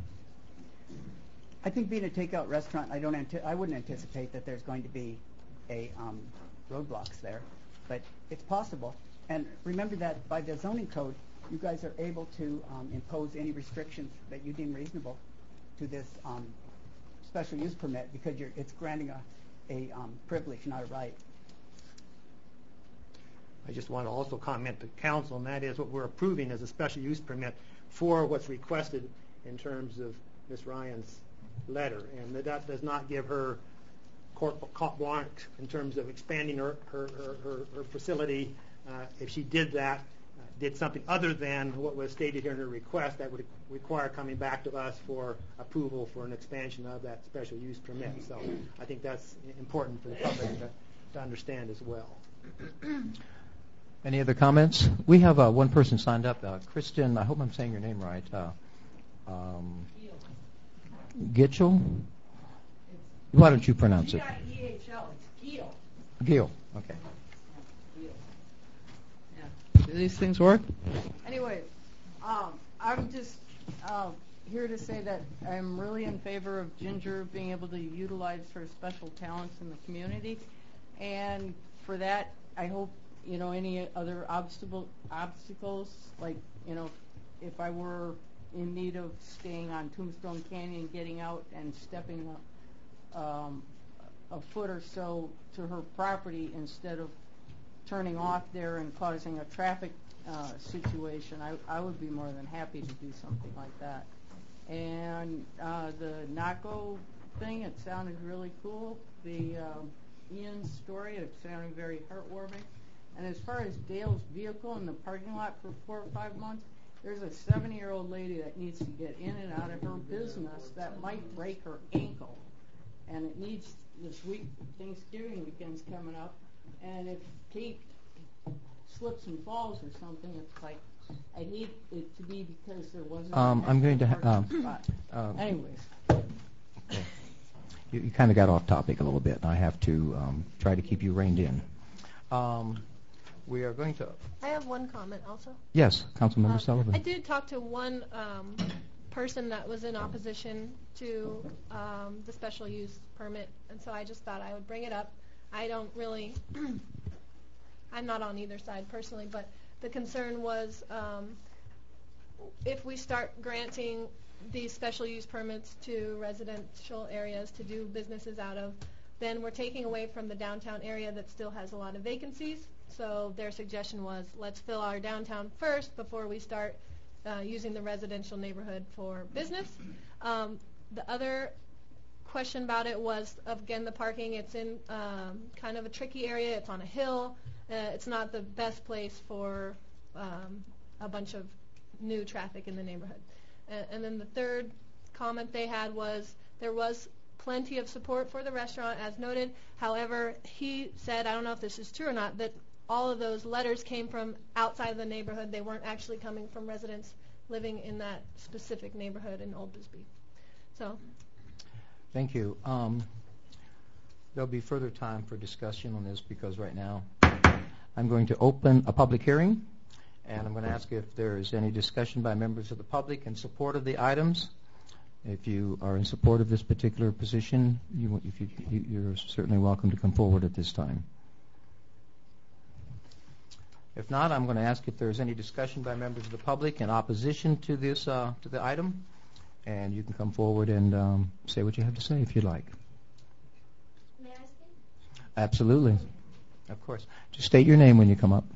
I think being a takeout restaurant, I don't anti- I wouldn't anticipate that there's going to be a um, roadblocks there, but it's possible. And remember that by the zoning code, you guys are able to um, impose any restrictions that you deem reasonable to this um, special use permit, because you're, it's granting a, a um, privilege, not a right. I just want to also comment to council, and that is what we're approving as a special use permit for what's requested in terms of Miz Ryan's letter, and that, that does not give her carte blanche in terms of expanding her, her, her, her, her facility. Uh, if she did that, uh, did something other than what was stated here in the request, that would require coming back to us for approval for an expansion of that special use permit. So I think that's important for the public to, to understand as well. Any other comments? We have uh, one person signed up, uh, Kristen, I hope I'm saying your name right. Uh, um, Gitchell? Why don't you pronounce it? G I E H L, it's Gil. Gil, okay. Do these things work? Anyway, um, I'm just uh, here to say that I'm really in favor of Ginger being able to utilize her special talents in the community, and for that, I hope, you know, any other obstacle obstacles, like, you know, if I were in need of staying on Tombstone Canyon, getting out and stepping a, um, a foot or so to her property instead of turning off there and causing a traffic uh, situation, I, I would be more than happy to do something like that. And uh, the Naco thing, it sounded really cool. The uh, Ian's story, it sounded very heartwarming. And as far as Dale's vehicle in the parking lot for four or five months, there's a seventy-year-old lady that needs to get in and out of her business that might break her ankle. And it needs, this week, Thanksgiving weekend's coming up, and if Kate slips and falls or something, it's like, I hate it to be because there wasn't Um, an I'm going to. Ha- parking um, spot. um, Anyways. Okay. You, you kind of got off topic a little bit. I have to um, try to keep you reined in. Um, we are going to. I have one comment also. Yes, Councilmember Um, Sullivan. I did talk to one um, person that was in opposition to um, the special use permit, and so I just thought I would bring it up. I don't really, I'm not on either side personally, but the concern was um, if we start granting these special use permits to residential areas to do businesses out of, then we're taking away from the downtown area that still has a lot of vacancies. So their suggestion was, let's fill our downtown first before we start uh, using the residential neighborhood for business. Um, the other question about it was, again, the parking. It's in um, kind of a tricky area. It's on a hill. Uh, it's not the best place for um, a bunch of new traffic in the neighborhood. And, and then the third comment they had was there was plenty of support for the restaurant, as noted. However, he said, I don't know if this is true or not, that all of those letters came from outside of the neighborhood. They weren't actually coming from residents living in that specific neighborhood in Old Bisbee. So. Thank you. Um, there'll be further time for discussion on this because right now I'm going to open a public hearing, and I'm going to ask if there is any discussion by members of the public in support of the items. If you are in support of this particular position, you, if you, you're certainly welcome to come forward at this time. If not, I'm going to ask if there's any discussion by members of the public in opposition to this uh, to the item, and you can come forward and um, say what you have to say if you'd like. May I speak? Absolutely. Of course. Just state your name when you come up.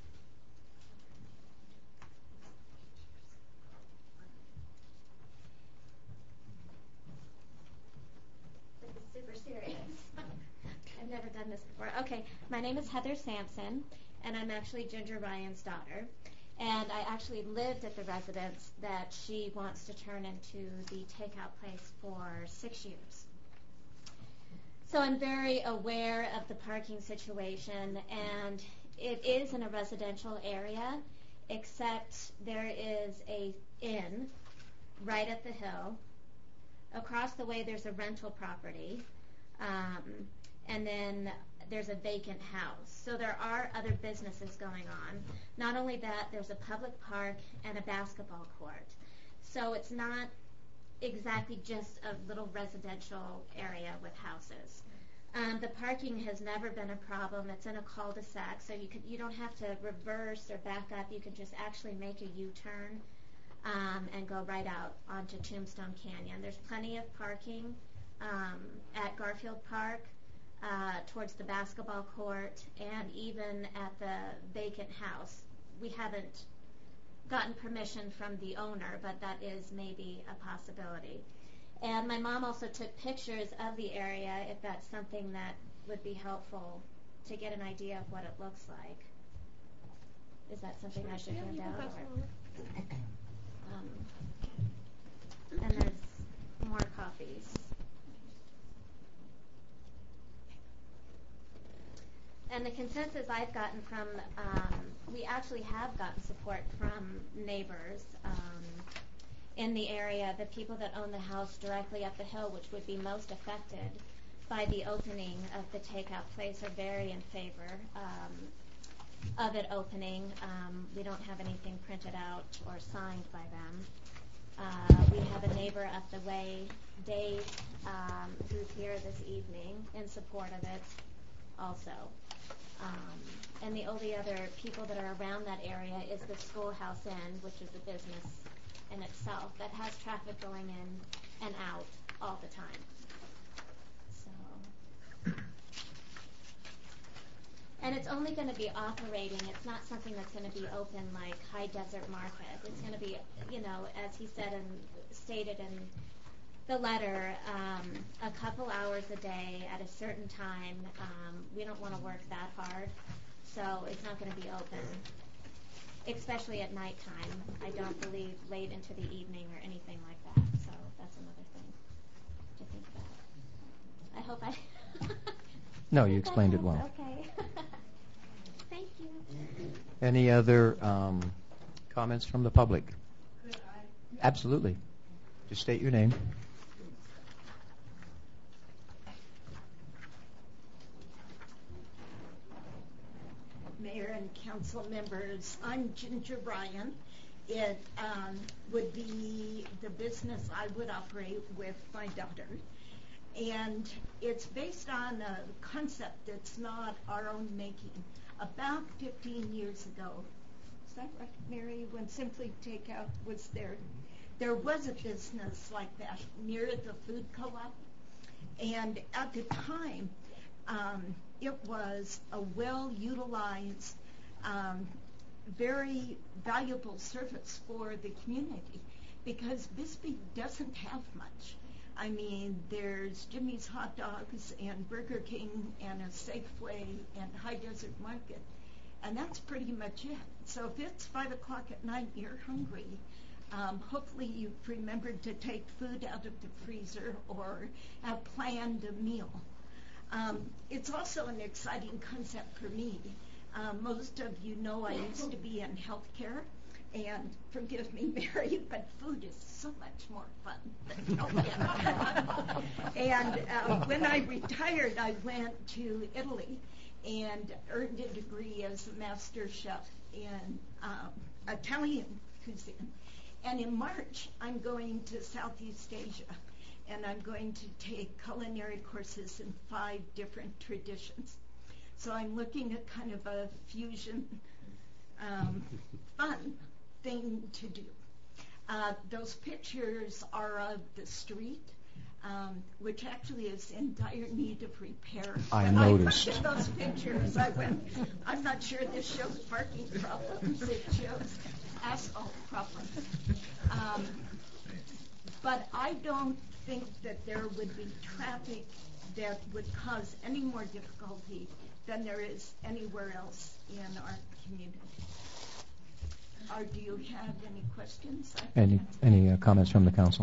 This is super serious. I've never done this before. Okay, my name is Heather Sampson, and I'm actually Ginger Ryan's daughter. And I actually lived at the residence that she wants to turn into the takeout place for six years. So I'm very aware of the parking situation, and it is in a residential area, except there is a inn right at the hill. Across the way there's a rental property, um, and then there's a vacant house. So there are other businesses going on. Not only that, there's a public park and a basketball court. So it's not exactly just a little residential area with houses. Um, the parking has never been a problem. It's in a cul-de-sac, so you can, you don't have to reverse or back up. You can just actually make a U-turn um, and go right out onto Tombstone Canyon. There's plenty of parking um, at Garfield Park, uh, towards the basketball court, and even at the vacant house. We haven't gotten permission from the owner, but that is maybe a possibility. And my mom also took pictures of the area, if that's something that would be helpful to get an idea of what it looks like. is that something I should Yeah, hand you can out? pass Or, it over. um, and there's more copies. And the consensus I've gotten from, um, we actually have gotten support from neighbors um, in the area, the people that own the house directly up the hill, which would be most affected by the opening of the takeout place, are very in favor um, of it opening. Um, we don't have anything printed out or signed by them. Uh, we have a neighbor up the way, Dave, um, who's here this evening in support of it also. Um, and the only other people that are around that area is the Schoolhouse Inn, which is a business in itself that has traffic going in and out all the time. So, and it's only going to be operating. It's not something that's going to be open like High Desert Market. It's going to be, you know, as he said and stated in the letter, um, a couple hours a day at a certain time. Um, we don't want to work that hard, so it's not going to be open, especially at nighttime. I don't believe late into the evening or anything like that, so that's another thing to think about. I hope I... No, you explained it well. Okay. Thank you. Any other um, comments from the public? Could I? Absolutely. Just state your name. Mayor and council members, I'm Ginger Bryan. It um, would be the business I would operate with my daughter. And it's based on a concept that's not our own making. About fifteen years ago, is that right, Mary, when Simply Takeout was there, there was a business like that near the food co-op. And at the time, um, it was a well-utilized, um, very valuable service for the community because Bisbee doesn't have much. I mean, there's Jimmy's Hot Dogs and Burger King and a Safeway and High Desert Market, and that's pretty much it. So if it's five o'clock at night and you're hungry, um, hopefully you've remembered to take food out of the freezer or have planned a meal. Um, it's also an exciting concept for me. Um, most of you know I used to be in healthcare, and forgive me, Mary, but food is so much more fun than healthcare. And uh, when I retired, I went to Italy and earned a degree as a master chef in um, Italian cuisine. And in March, I'm going to Southeast Asia, and I'm going to take culinary courses in five different traditions. So I'm looking at kind of a fusion, um, fun thing to do. Uh, those pictures are of the street, um, which actually is in dire need of repair. I when noticed. I looked at those pictures, I went, I'm not sure this shows parking problems. It shows asphalt problems. Um, but I don't think that there would be traffic that would cause any more difficulty than there is anywhere else in our community. Or do you have any questions? Any any uh, comments from the council?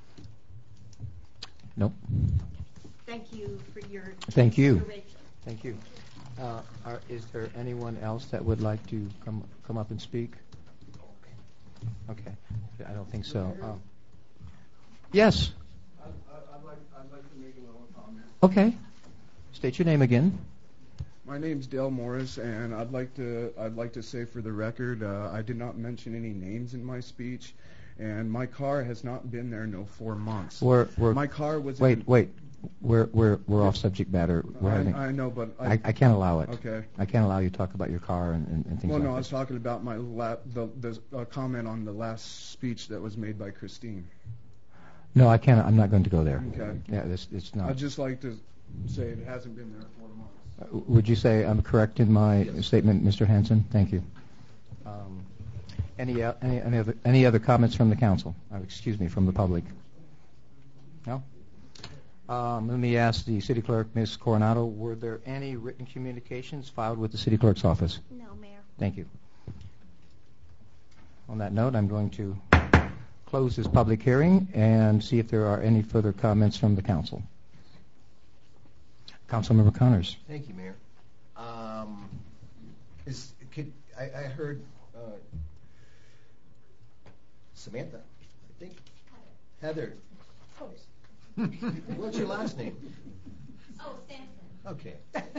Nope. Thank you for your Thank you. consideration. Thank you. Uh, are, is there anyone else that would like to come come up and speak? Okay. I don't think so. Uh, yes. I'd, I'd, like, I'd like to make a little comment. Okay. State your name again. My name's Dale Morris, and I'd like to I'd like to say for the record, uh, I did not mention any names in my speech, and my car has not been there no four months. We're, we're, my car was. Wait, in, wait. We're we're we're off subject matter. We're I, having, I know, but I, I, I can't allow it. Okay. I can't allow you to talk about your car and, and, and things well, like no, that. I was talking about my la- the the uh, comment on the last speech that was made by Christine. No, I can't. I'm not going to go there. Okay. Yeah, this it's not. I'd just like to say it hasn't been there four months. Uh, would you say I'm correct in my Yes. statement, Mister Hanson? Thank you. Um, any, uh, any any other any other comments from the council? Uh, excuse me, from the public. No. Um, let me ask the city clerk, Miz Coronado. Were there any written communications filed with the city clerk's office? No, Mayor. Thank you. On that note, I'm going to close this public hearing and see if there are any further comments from the council. Councilmember Connors. Thank you, Mayor. Um, is could I, I heard uh, Samantha, I think. Heather. What's your last name? Oh, Sampson. Okay.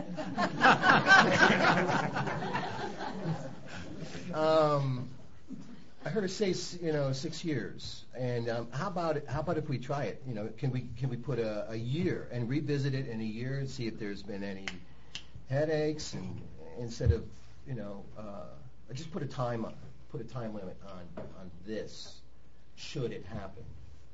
um, I heard her say, you know, six years. And um, how about it, how about if we try it? You know, can we can we put a, a year and revisit it in a year and see if there's been any headaches, and instead of, you know, uh, just put a time on, put a time limit on on this, should it happen?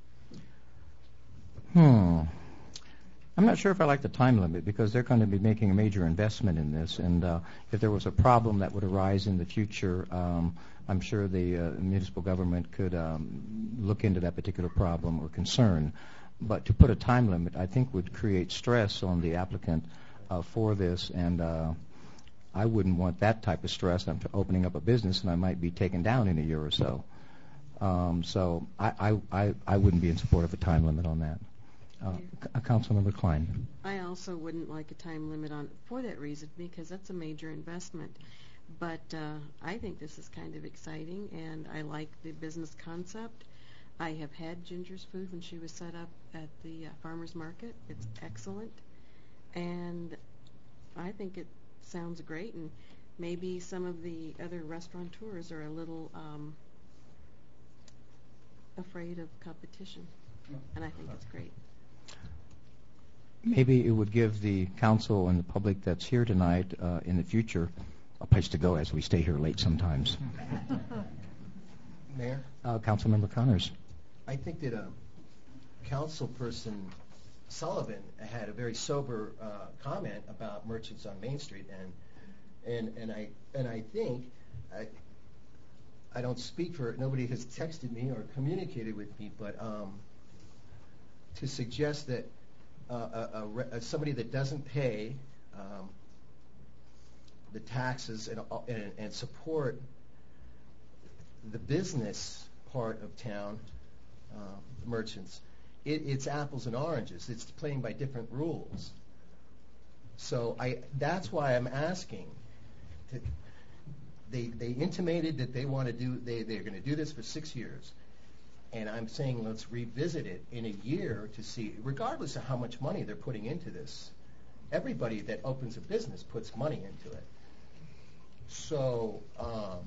Hmm. I'm not sure if I like the time limit, because they're going to be making a major investment in this, and uh, if there was a problem that would arise in the future, um, I'm sure the uh, municipal government could um, look into that particular problem or concern. But to put a time limit, I think, would create stress on the applicant uh, for this, and uh, I wouldn't want that type of stress. I'm opening up a business, and I might be taken down in a year or so. Um, so I, I, I, I wouldn't be in support of a time limit on that. Uh, C- Councilmember Klein. I also wouldn't like a time limit on for that reason, because that's a major investment. But uh, I think this is kind of exciting, and I like the business concept. I have had Ginger's food when she was set up at the uh, farmers market. It's excellent, and I think it sounds great. And maybe some of the other restaurateurs are a little um, afraid of competition, and I think it's great. Maybe it would give the council and the public that's here tonight uh, in the future a place to go, as we stay here late sometimes. Mayor? Uh, Councilmember Connors. I think that uh, Councilperson Sullivan had a very sober uh, comment about merchants on Main Street, and and and I and I think I I don't speak for nobody has texted me or communicated with me, but um, to suggest that uh, a, a, a somebody that doesn't pay um, the taxes and, and and support the business part of town uh, merchants, it, it's apples and oranges. It's playing by different rules. So I that's why I'm asking. To, they they intimated that they want to do they they're going to do this for six years, and I'm saying let's revisit it in a year to see, regardless of how much money they're putting into this. Everybody that opens a business puts money into it. So. Um,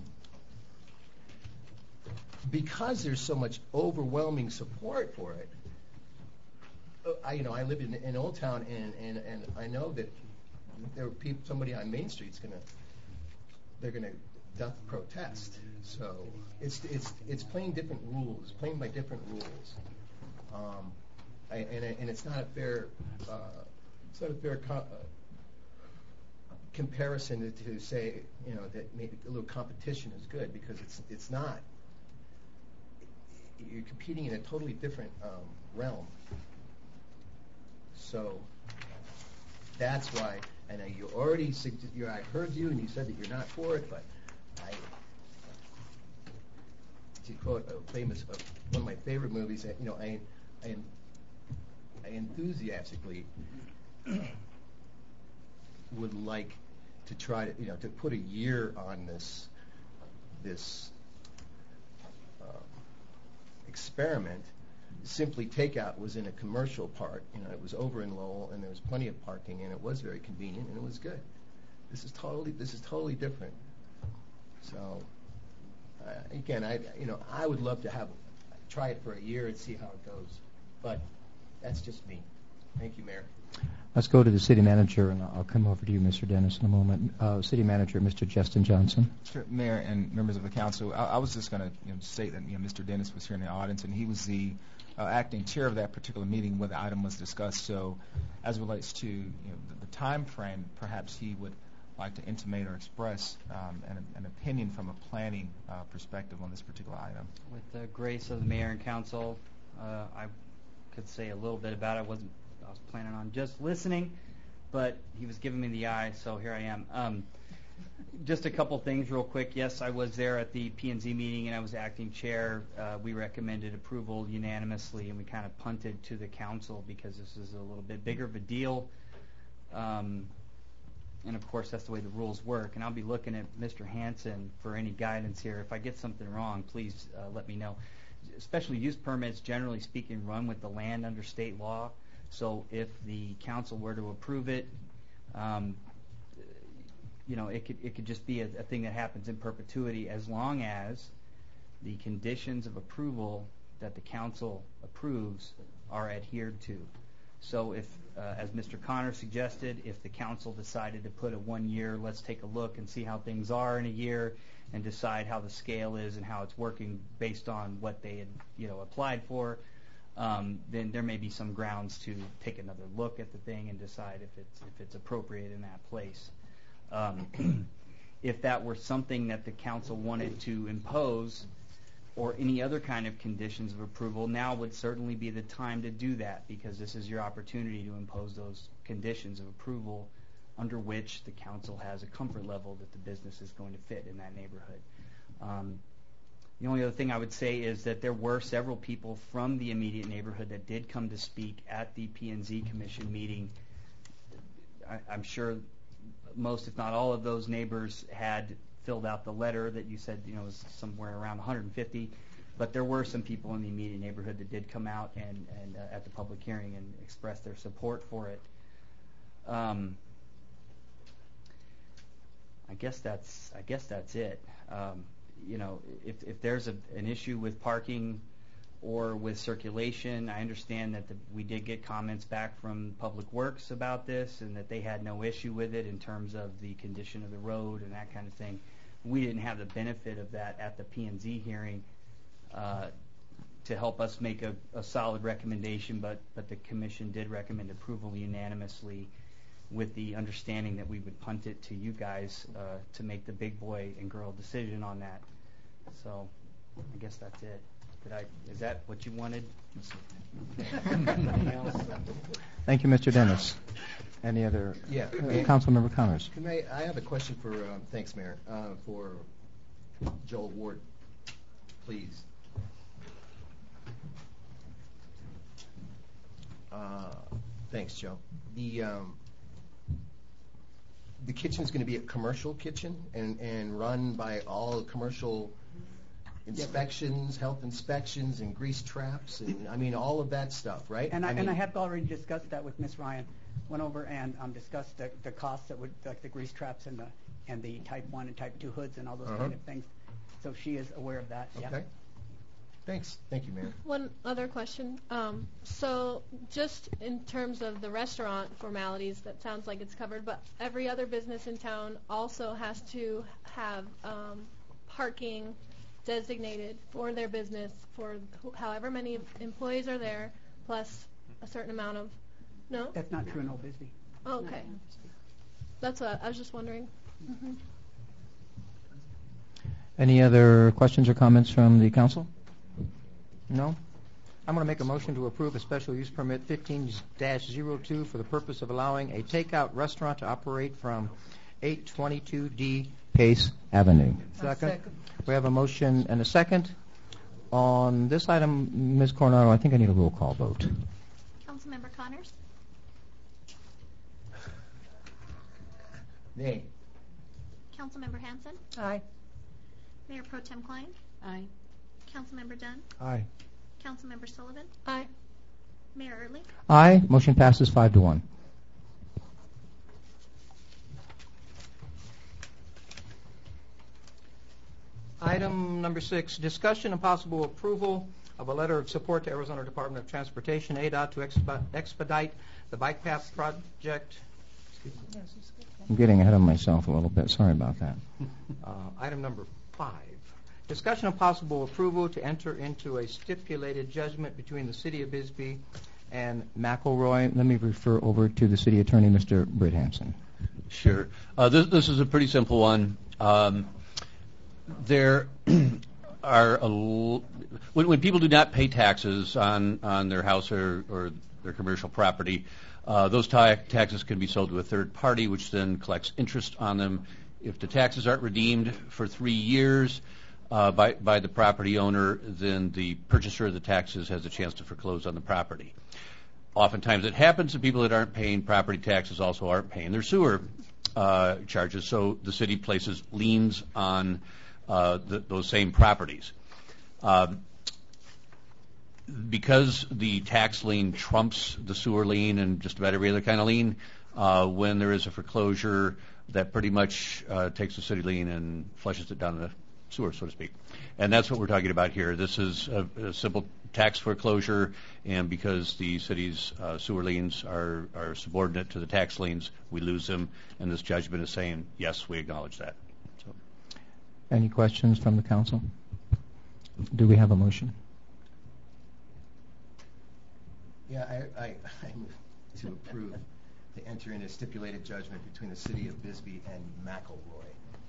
Because there's so much overwhelming support for it, I, you know, I live in, in Old Town, and, and, and I know that there are people, somebody on Main Street's gonna, they're gonna doth protest. So it's it's it's playing different rules, playing by different rules, um, I, and and it's not a fair, uh, it's not a fair co- uh, comparison to, to say, you know, that maybe a little competition is good, because it's it's not. You're competing in a totally different um, realm. So that's why, and uh, you already, you I heard you, and you said that you're not for it, but I, to quote a famous, uh, one of my favorite movies, you know, I, I, I enthusiastically would like to try to, you know, to put a year on this, this. Experiment. Simply Takeout was in a commercial part. You know, it was over in Lowell, and there was plenty of parking, and it was very convenient, and it was good. This is totally this is totally different. So uh, again, I you know I would love to have try it for a year and see how it goes, but that's just me. Thank you, Mayor. Let's go to the city manager, and I'll come over to you, Mister Dennis, in a moment. Uh, city manager, Mister Justin Johnson. Sure, Mayor and members of the council, I, I was just going to you know, state that you know, Mister Dennis was here in the audience, and he was the uh, acting chair of that particular meeting where the item was discussed. So, as it relates to you know, the, the time frame, perhaps he would like to intimate or express um, an, an opinion from a planning uh, perspective on this particular item. With the grace of the mayor and council, uh, I could say a little bit about it. I wasn't I was planning on just listening, but he was giving me the eye, so here I am. Um, Just a couple things real quick. Yes, I was there at the P and Z meeting, and I was acting chair. Uh, we recommended approval unanimously, and we kind of punted to the council because this is a little bit bigger of a deal. Um, and, of course, that's the way the rules work. And I'll be looking at Mister Hansen for any guidance here. If I get something wrong, please uh, let me know. Special use permits, generally speaking, run with the land under state law. So if the council were to approve it, um, you know, it could it could just be a, a thing that happens in perpetuity as long as the conditions of approval that the council approves are adhered to. So if, uh, as Mister Connor suggested, if the council decided to put a one year, let's take a look and see how things are in a year and decide how the scale is and how it's working based on what they had, you know, applied for, um, then there may be some grounds to take another look at the thing and decide if it's if it's appropriate in that place. Um, if that were something that the council wanted to impose or any other kind of conditions of approval, now would certainly be the time to do that, because this is your opportunity to impose those conditions of approval under which the council has a comfort level that the business is going to fit in that neighborhood. Um, the only other thing I would say is that there were several people from the immediate neighborhood that did come to speak at the P and Z Commission meeting. I, I'm sure most, if not all, of those neighbors had filled out the letter that you said, you know, was somewhere around one hundred fifty. But there were some people in the immediate neighborhood that did come out and, and uh, at the public hearing and express their support for it. Um, I guess that's I guess that's it. Um, you know, if if there's a, an issue with parking or with circulation, I understand that the, we did get comments back from Public Works about this and that they had no issue with it in terms of the condition of the road and that kind of thing. We didn't have the benefit of that at the P and Z hearing uh, to help us make a, a solid recommendation, but, but the Commission did recommend approval unanimously with the understanding that we would punt it to you guys uh, to make the big boy and girl decision on that. So I guess that's it. Did I, is that what you wanted? Thank you, Mister Dennis. Any other? Yeah. Uh, Councilmember Connors. Can I, I have a question for, um, thanks, Mayor, uh, for Joel Ward, please. Uh, thanks, Joe. The um, the kitchen is going to be a commercial kitchen and, and run by all commercial inspections, health inspections, and grease traps, and I mean all of that stuff, right? And I, I mean, and I have already discussed that with Miss Ryan. Went over and um, discussed the, the costs that would, like the grease traps and the and the type one and type two hoods and all those uh-huh. kind of things. So she is aware of that. Okay. Yeah. Thanks. Thank you, Mayor. One other question. Um, so just in terms of the restaurant formalities, that sounds like it's covered, but every other business in town also has to have um, parking designated for their business for wh- however many employees are there, plus a certain amount of, no? That's not true in Old Bisbee. Oh, okay. That's what I was just wondering. Mm-hmm. Any other questions or comments from the council? No? I'm going to make a motion to approve a special use permit fifteen dash zero two for the purpose of allowing a takeout restaurant to operate from eight twenty-two D Pace Avenue. Second. second. We have a motion and a second. On this item, Miz Coronado, I think I need a roll call vote. Councilmember Connors? Nay. Councilmember Hansen? Aye. Mayor Pro Tem Klein? Aye. Councilmember Dunn? Aye. Councilmember Sullivan? Aye. Mayor Early? Aye. Motion passes five to one. Item number six, discussion and possible approval of a letter of support to Arizona Department of Transportation, A D O T, to exp- expedite the bike path project. I'm getting ahead of myself a little bit. Sorry about that. Uh, item number five, discussion of possible approval to enter into a stipulated judgment between the City of Bisbee and McElroy. Let me refer over to the City Attorney, Mister Britt Hansen. Sure. Uh, this, this is a pretty simple one. Um, there are a l- when, when people do not pay taxes on, on their house or, or their commercial property, uh, those ta- taxes can be sold to a third party, which then collects interest on them if the taxes aren't redeemed for three years uh, by, by the property owner, then the purchaser of the taxes has a chance to foreclose on the property. Oftentimes it happens that people that aren't paying property taxes also aren't paying their sewer uh, charges, so the city places liens on uh, the, those same properties. Um, because the tax lien trumps the sewer lien and just about every other kind of lien, uh, when there is a foreclosure, that pretty much uh, takes the city lien and flushes it down the sewer, so to speak. And that's what we're talking about here. This is a, a simple tax foreclosure, and because the city's uh, sewer liens are, are subordinate to the tax liens, we lose them, and this judgment is saying, yes, we acknowledge that. So. Any questions from the council? Do we have a motion? Yeah, I, I, I move to approve to enter in a stipulated judgment between the City of Bisbee and McElroy.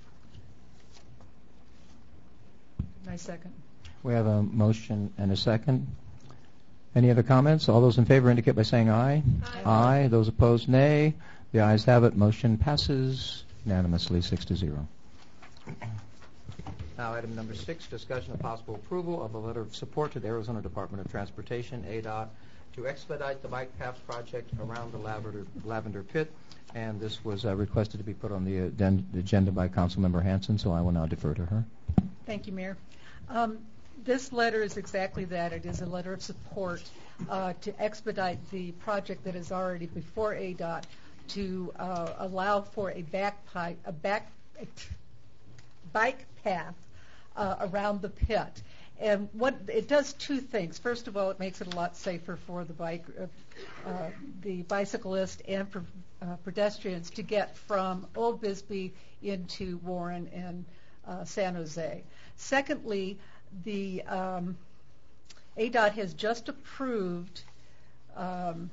I second. We have a motion and a second. Any other comments? All those in favor indicate by saying aye. Aye. Aye. Those opposed, nay. The ayes have it. Motion passes unanimously, six to zero. Now, item number six, discussion of possible approval of a letter of support to the Arizona Department of Transportation, A D O T, to expedite the bike path project around the Lavender, Lavender Pit. And this was uh, requested to be put on the uh, agenda by Councilmember Hanson, so I will now defer to her. Thank you, Mayor. Um, this letter is exactly that. It is a letter of support uh, to expedite the project that is already before A D O T to uh, allow for a back pipe, a back a t- bike path uh, around the pit. And what it does two things. First of all, it makes it a lot safer for the bike, uh, uh, the bicyclist and per, uh, pedestrians to get from Old Bisbee into Warren and uh, San Jose. Secondly, the um, A D O T has just approved um,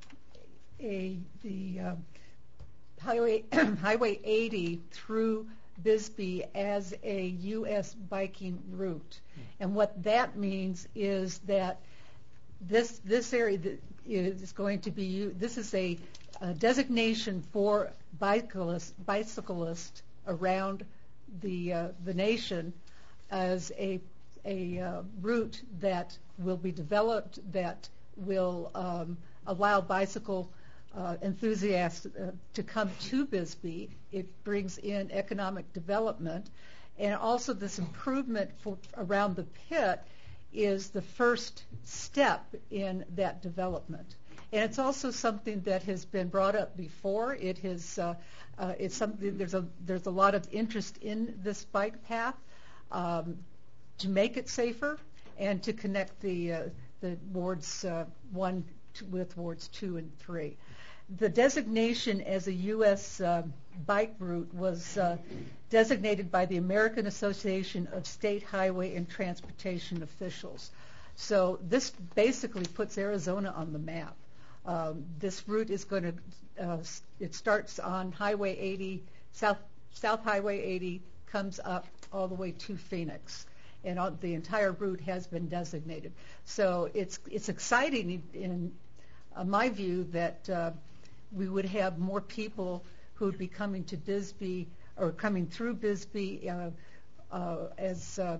a the uh, highway Highway eighty through Bisbee as a U S biking route. And what that means is that this this area is going to be, this is a, a designation for bicyclists, bicyclists around the uh, the nation as a a uh, route that will be developed that will um, allow bicycle uh, enthusiasts uh, to come to Bisbee. It brings in economic development. And also this improvement for, around the pit is the first step in that development. And it's also something that has been brought up before. It has, uh, uh, it's something, there's a, there's a lot of interest in this bike path um, to make it safer and to connect the, uh, the wards uh, one to, with wards two and three. The designation as a U S uh, bike route was uh, designated by the American Association of State Highway and Transportation Officials. So this basically puts Arizona on the map. Um, this route is going to, uh, it starts on Highway eighty, South, South Highway eighty, comes up all the way to Phoenix. And all, the entire route has been designated. So it's, it's exciting in, in uh, my view that uh, we would have more people who would be coming to Bisbee or coming through Bisbee uh, uh, as uh,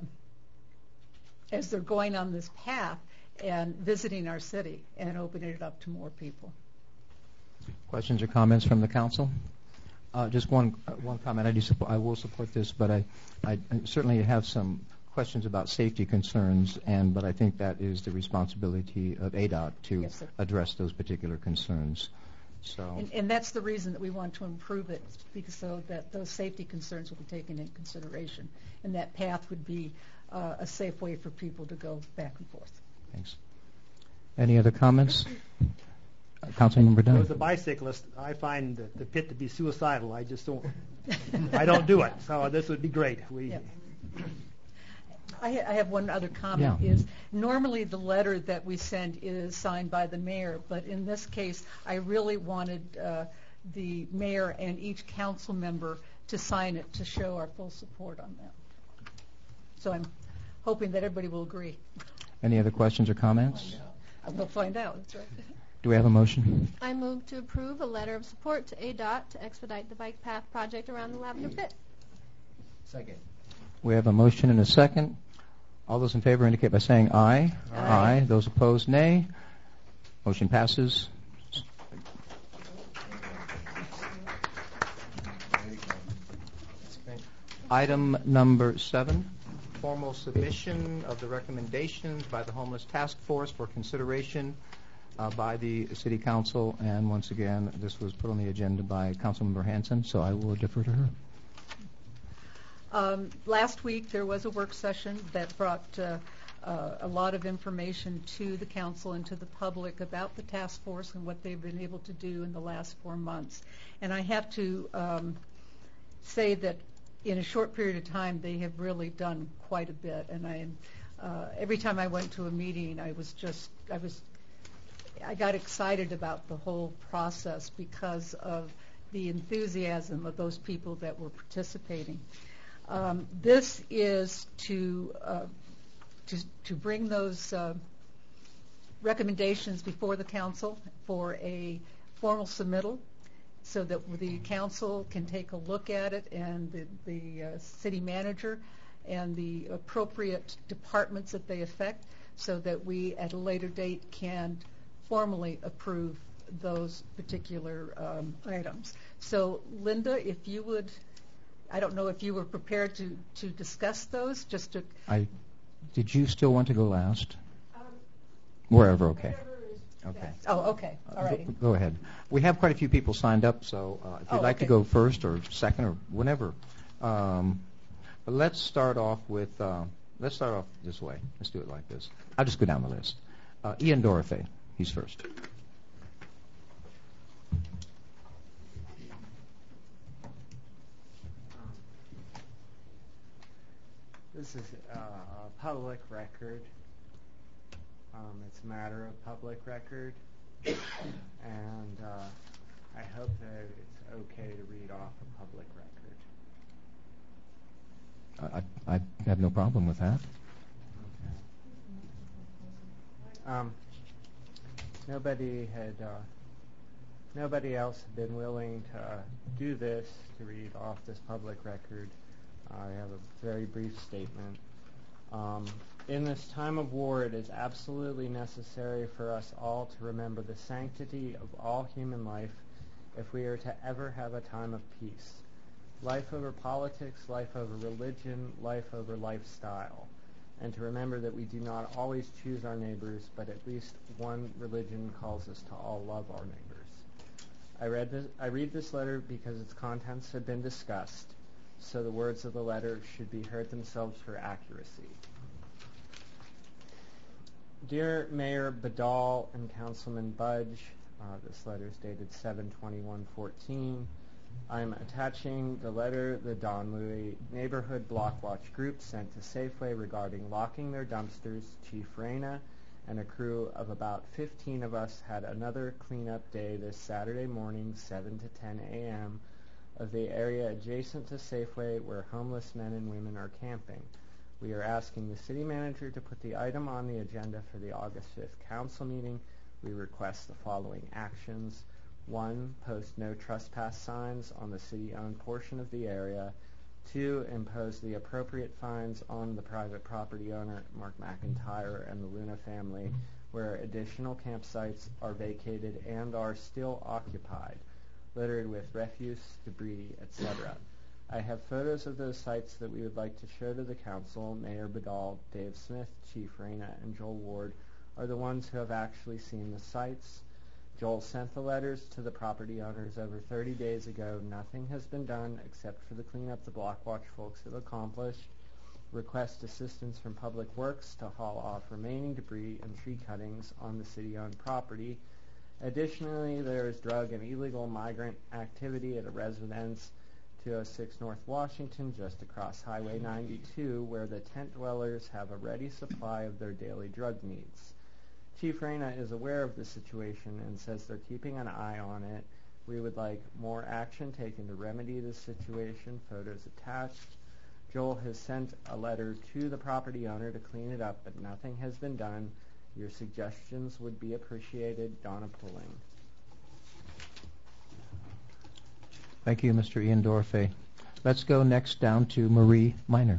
as they're going on this path and visiting our city and opening it up to more people. Questions or comments from the council? Uh, just one uh, one comment. I do support, I will support this, but I, I certainly have some questions about safety concerns, and but I think that is the responsibility of A D O T to Yes, sir. address those particular concerns. So, And, and that's the reason that we want to improve it, because so that those safety concerns will be taken into consideration, and that path would be uh, a safe way for people to go back and forth. thanks. Any other comments? Uh, Councilmember Dunn. As a bicyclist, I find the, the pit to be suicidal. I just don't, I don't do it. So this would be great. We. Yeah. I, ha- I have one other comment. Yeah. Is normally the letter that we send is signed by the mayor, but in this case, I really wanted uh, the mayor and each council member to sign it to show our full support on that. So I'm hoping that everybody will agree. Any other questions or comments? We'll find out. That's right. Do we have a motion? I move to approve a letter of support to A D O T to expedite the bike path project around the Lavender Pit. Second. We have a motion and a second. All those in favor indicate by saying aye. Aye. Aye. Those opposed, nay. Motion passes. Item number seven, formal submission of the recommendations by the Homeless Task Force for consideration uh, by the City Council. And once again, this was put on the agenda by Councilmember Hanson, so I will defer to her. Um, last week there was a work session that brought uh, uh, a lot of information to the council and to the public about the task force and what they've been able to do in the last four months. And I have to um, say that in a short period of time they have really done quite a bit. And I am, uh, every time I went to a meeting, I was just, I was, I got excited about the whole process because of the enthusiasm of those people that were participating. Um, this is to, uh, to to bring those uh, recommendations before the council for a formal submittal, so that the council can take a look at it, and the, the uh, city manager and the appropriate departments that they affect, so that we at a later date can formally approve those particular um, items. So, Linda, if you would. I don't know if you were prepared to, to discuss those, just to... I, did you still want to go last? Um, Wherever, okay. Okay. Oh, okay. All right. Go, go ahead. We have quite a few people signed up, so uh, if you'd oh, like okay. to go first or second or whenever. Um, but let's start off with, uh, let's start off this way. Let's do it like this. I'll just go down the list. Uh, Ian Dorothy, he's first. This is uh, a public record. Um, it's a matter of public record. And uh, I hope that it's okay to read off a public record. I, I have no problem with that. Okay. Um, nobody had, uh, nobody else had been willing to uh, do this, to read off this public record. I have a very brief statement. Um, in this time of war, it is absolutely necessary for us all to remember the sanctity of all human life if we are to ever have a time of peace. Life over politics, life over religion, life over lifestyle. And to remember that we do not always choose our neighbors, but at least one religion calls us to all love our neighbors. I read this, I read this letter because its contents have been discussed, so the words of the letter should be heard themselves for accuracy. Dear Mayor Badal and Councilman Budge, uh, this letter is dated seven twenty-one fourteen. I'm attaching the letter the Don Louis Neighborhood Block Watch Group sent to Safeway regarding locking their dumpsters. Chief Reyna and a crew of about fifteen of us had another cleanup day this Saturday morning, seven to ten a.m., of the area adjacent to Safeway where homeless men and women are camping. We are asking the city manager to put the item on the agenda for the August fifth council meeting. We request the following actions. One, post no trespass signs on the city-owned portion of the area. Two, impose the appropriate fines on the private property owner, Mark McIntyre, and the Luna family, where additional campsites are vacated and are still occupied, littered with refuse, debris, et cetera. I have photos of those sites that we would like to show to the council. Mayor Badal, Dave Smith, Chief Reyna, and Joel Ward are the ones who have actually seen the sites. Joel sent the letters to the property owners over thirty days ago. Nothing has been done except for the cleanup the Block Watch folks have accomplished. Request assistance from Public Works to haul off remaining debris and tree cuttings on the city-owned property. Additionally, there is drug and illegal migrant activity at a residence two oh six North Washington, just across Highway ninety-two, where the tent dwellers have a ready supply of their daily drug needs. Chief Reyna is aware of the situation and says they're keeping an eye on it. We would like more action taken to remedy this situation. Photos attached. Joel has sent a letter to the property owner to clean it up, but nothing has been done. Your suggestions would be appreciated. Donna Pulling. Thank you, Mister Ian Dorothy. let's go next down to Marie Miner.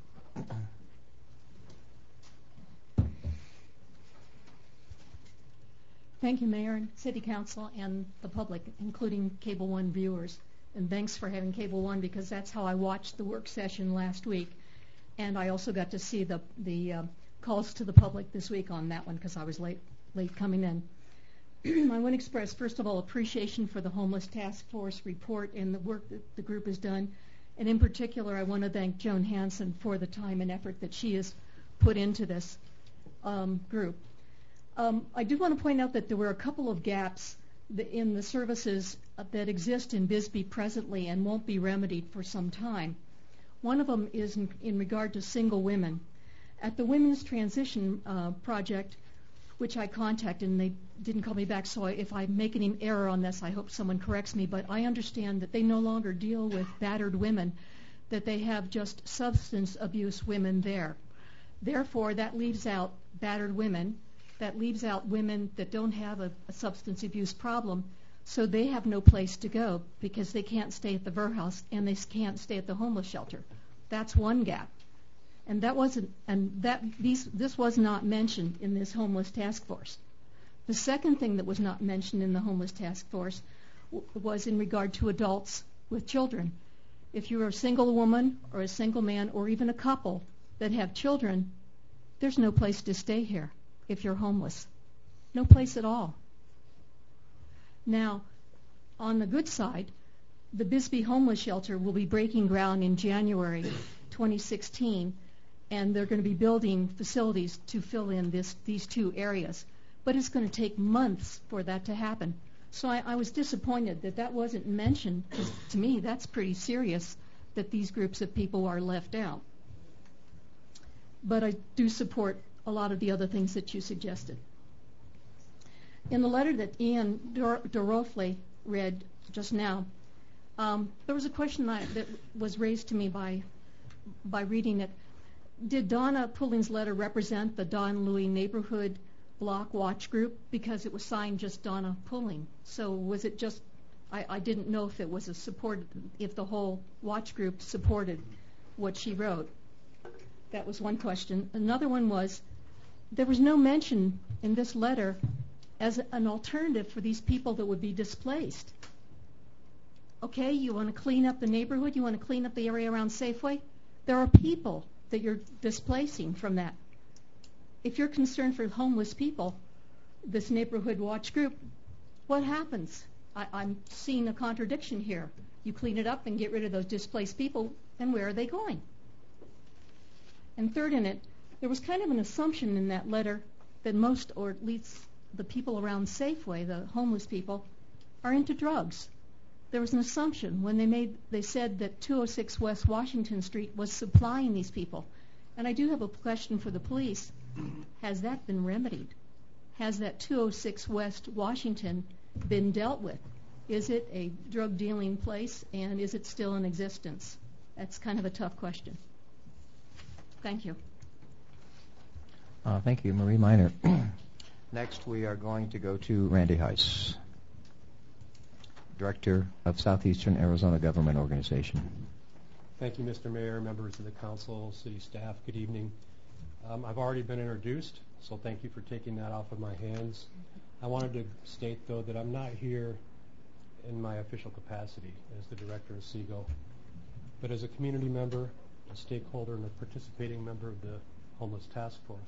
Thank you, Mayor and City Council and the public, including Cable One viewers. And thanks for having Cable One, because that's how I watched the work session last week. And I also got to see the, the uh, calls to the public this week on that one, because I was late, late coming in. I want to express, first of all, appreciation for the Homeless Task Force report and the work that the group has done. And in particular, I want to thank Joan Hansen for the time and effort that she has put into this um, group. Um, I do want to point out that there were a couple of gaps in the services that exist in Bisbee presently and won't be remedied for some time. One of them is in, in regard to single women. At the Women's Transition uh, Project, which I contacted, and they didn't call me back, so I, if I make any error on this, I hope someone corrects me, but I understand that they no longer deal with battered women, that they have just substance abuse women there. Therefore, that leaves out battered women. That leaves out women that don't have a, a substance abuse problem, so they have no place to go because they can't stay at the Verhouse and they can't stay at the homeless shelter. That's one gap, and that wasn't, and that these this was not mentioned in this homeless task force. The second thing that was not mentioned in the homeless task force w- was in regard to adults with children. If you're a single woman or a single man or even a couple that have children, there's no place to stay here. If you're homeless, no place at all. Now, on the good side, the Bisbee Homeless Shelter will be breaking ground in January twenty sixteen, and they're going to be building facilities to fill in this, these two areas. But it's going to take months for that to happen. So I, I was disappointed that that wasn't mentioned, because to me that's pretty serious that these groups of people are left out. But I do support a lot of the other things that you suggested. In the letter that Ian Dor- Dorofle read just now, um, there was a question I, that was raised to me by by reading it. Did Donna Pulling's letter represent the Don Louis Neighborhood Block Watch Group? Because it was signed just Donna Pulling. So was it just, I, I didn't know if it was a support, if the whole watch group supported what she wrote. That was one question. Another one was, there was no mention in this letter as an alternative for these people that would be displaced. Okay, you want to clean up the neighborhood, you want to clean up the area around Safeway? There are people that you're displacing from that. If you're concerned for homeless people, this neighborhood watch group, what happens? I, I'm seeing a contradiction here. You clean it up and get rid of those displaced people, and where are they going? And third in it, there was kind of an assumption in that letter that most, or at least the people around Safeway, the homeless people, are into drugs. There was an assumption when they made, they said that two oh six West Washington Street was supplying these people. And I do have a question for the police. Has that been remedied? Has that two oh six West Washington been dealt with? Is it a drug dealing place, and is it still in existence? That's kind of a tough question. Thank you. Uh, thank you, Marie Miner. Next, we are going to go to Randy Heiss, Director of Southeastern Arizona Government Organization. Thank you, Mister Mayor, members of the council, city staff. Good evening. Um, I've already been introduced, so thank you for taking that off of my hands. I wanted to state, though, that I'm not here in my official capacity as the Director of S E G O, but as a community member, a stakeholder, and a participating member of the Homeless Task Force.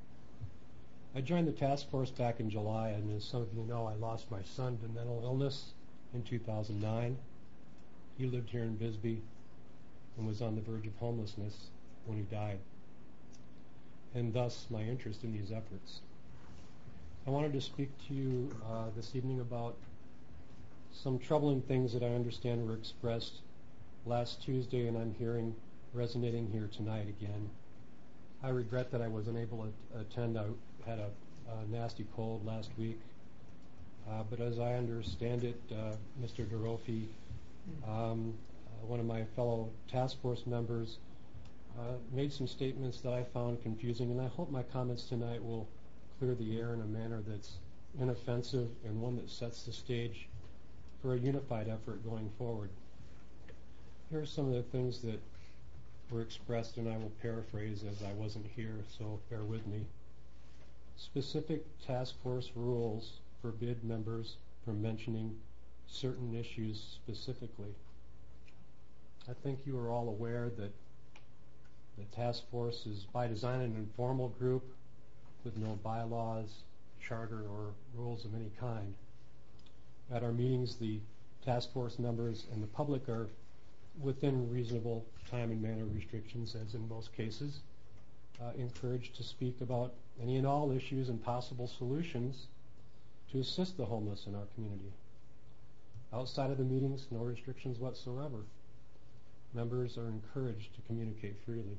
I joined the task force back in July, and as some of you know, I lost my son to mental illness in two thousand nine. He lived here in Bisbee and was on the verge of homelessness when he died, and thus my interest in these efforts. I wanted to speak to you uh, this evening about some troubling things that I understand were expressed last Tuesday, and I'm hearing resonating here tonight again. I regret that I was unable to attend. I had a, a nasty cold last week. Uh, but as I understand it, uh, Mister Dorofi, um, uh, one of my fellow task force members, uh, made some statements that I found confusing, and I hope my comments tonight will clear the air in a manner that's inoffensive and one that sets the stage for a unified effort going forward. here are some of the things that were expressed, and I will paraphrase as I wasn't here, so bear with me. Specific task force rules forbid members from mentioning certain issues specifically. I think you are all aware that the task force is by design an informal group with no bylaws, charter, or rules of any kind. At our meetings, the task force members and the public are within reasonable time and manner restrictions, as in most cases, uh, encouraged to speak about any and all issues and possible solutions to assist the homeless in our community. Outside of the meetings, no restrictions whatsoever. Members are encouraged to communicate freely.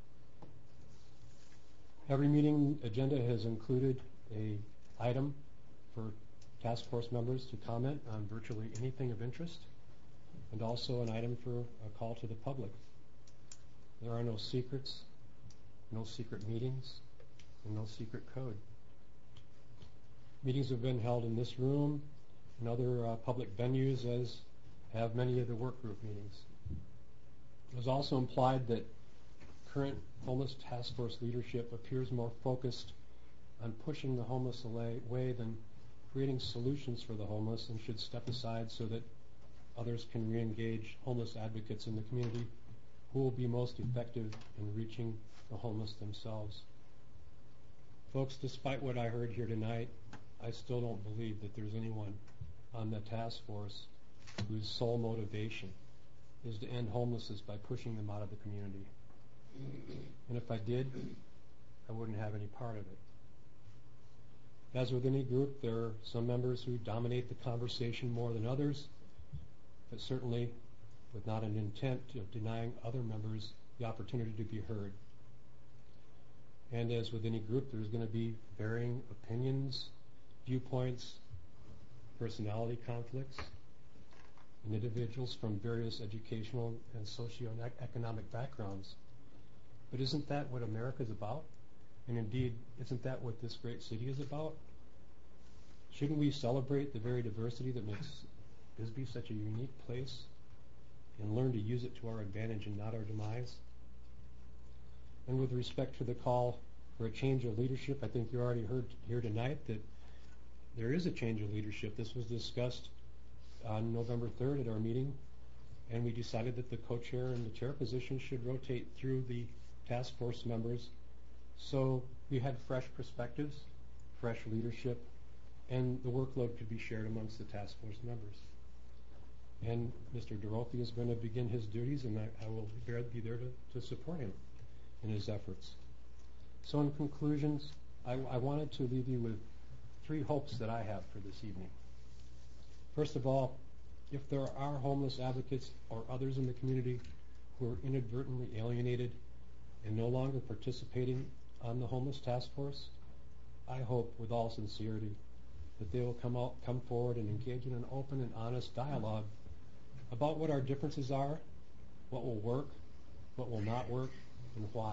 Every meeting agenda has included a item for task force members to comment on virtually anything of interest, and also an item for a call to the public. There are no secrets, no secret meetings, and no secret code. Meetings have been held in this room and other uh, public venues, as have many of the work group meetings. It was also implied that current homeless task force leadership appears more focused on pushing the homeless away than creating solutions for the homeless, and should step aside so that others can re-engage homeless advocates in the community who will be most effective in reaching the homeless themselves. Folks, despite what I heard here tonight, I still don't believe that there's anyone on the task force whose sole motivation is to end homelessness by pushing them out of the community. And if I did, I wouldn't have any part of it. As with any group, there are some members who dominate the conversation more than others, but certainly with not an intent of denying other members the opportunity to be heard. And as with any group, there's going to be varying opinions, viewpoints, personality conflicts, and individuals from various educational and socio-economic backgrounds. But isn't that what America is about? And indeed, isn't that what this great city is about? Shouldn't we celebrate the very diversity that makes Bisbee such a unique place and learn to use it to our advantage and not our demise? And with respect to the call for a change of leadership, I think you already heard here tonight that there is a change of leadership. This was discussed on November third at our meeting, and we decided that the co-chair and the chair position should rotate through the task force members, so we had fresh perspectives, fresh leadership, and the workload could be shared amongst the task force members. And Mister DeRofi is going to begin his duties, and I, I will be there to, to support him in his efforts. So in conclusions, I, I wanted to leave you with three hopes that I have for this evening. First of all, if there are homeless advocates or others in the community who are inadvertently alienated and no longer participating on the homeless task force, I hope with all sincerity that they will come out, come forward and engage in an open and honest dialogue about what our differences are, what will work, what will not work, and why.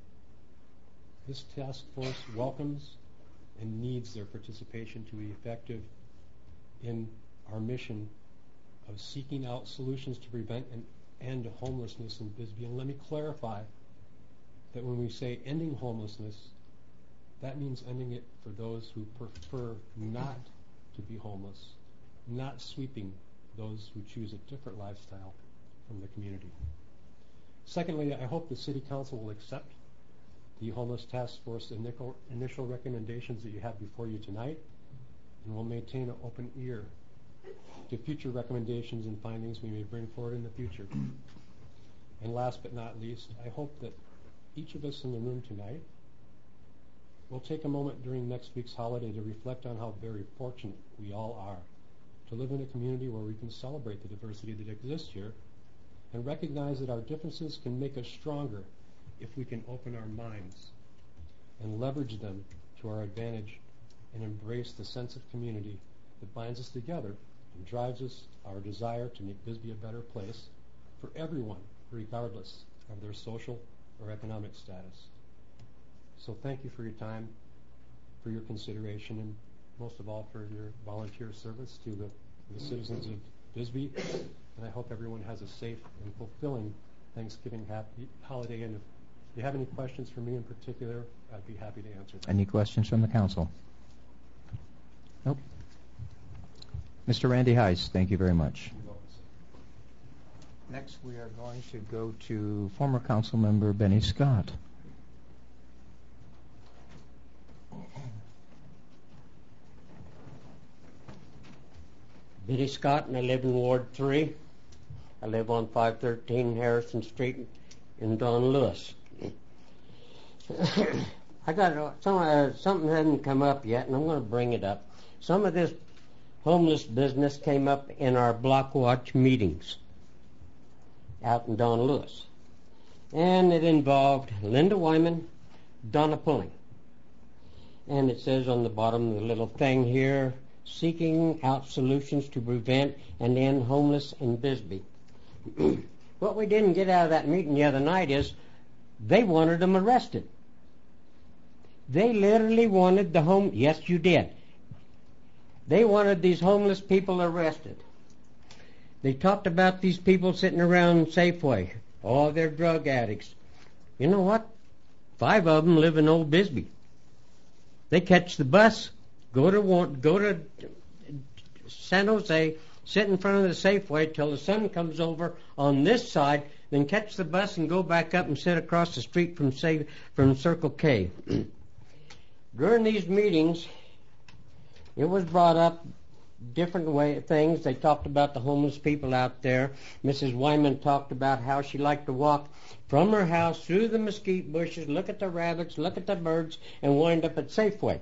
This task force welcomes and needs their participation to be effective in our mission of seeking out solutions to prevent and end homelessness in Bisbee. And let me clarify that when we say ending homelessness, that means ending it for those who prefer not to be homeless, not sweeping those who choose a different lifestyle from the community. Secondly, I hope the City Council will accept the Homeless Task Force initial, initial recommendations that you have before you tonight, and will maintain an open ear to future recommendations and findings we may bring forward in the future. And last but not least, I hope that each of us in the room tonight will take a moment during next week's holiday to reflect on how very fortunate we all are to live in a community where we can celebrate the diversity that exists here and recognize that our differences can make us stronger if we can open our minds and leverage them to our advantage and embrace the sense of community that binds us together and drives us our desire to make Bisbee a better place for everyone, regardless of their social or economic status. So thank you for your time, for your consideration, and most of all for your volunteer service to the, the citizens of Bisbee, and I hope everyone has a safe and fulfilling Thanksgiving happy holiday. And if you have any questions for me in particular, I'd be happy to answer them. Any questions from the council? Nope. Mister Randy Heiss, thank you very much. Next, we are going to go to former council member Benny Scott. Benny Scott, and I live in Ward three. I live on five thirteen Harrison Street in Don Lewis. I got uh, some, uh, something hasn't come up yet, and I'm going to bring it up. Some of this homeless business came up in our block watch meetings out in Don Lewis, and it involved Linda Wyman, Donna Pulling, and it says on the bottom of the little thing here, seeking out solutions to prevent and end homeless in Bisbee. What we didn't get out of that meeting the other night is they wanted them arrested. They literally wanted the home, yes you did. They wanted these homeless people arrested. They talked about these people sitting around Safeway. Oh, they're drug addicts. You know what? Five of them live in Old Bisbee. They catch the bus, go to go to San Jose, sit in front of the Safeway till the sun comes over on this side, then catch the bus and go back up and sit across the street from say, from Circle K. During these meetings, it was brought up different way things. They talked about the homeless people out there. Missus Wyman talked about how she liked to walk from her house through the mesquite bushes, look at the rabbits, look at the birds, and wind up at Safeway.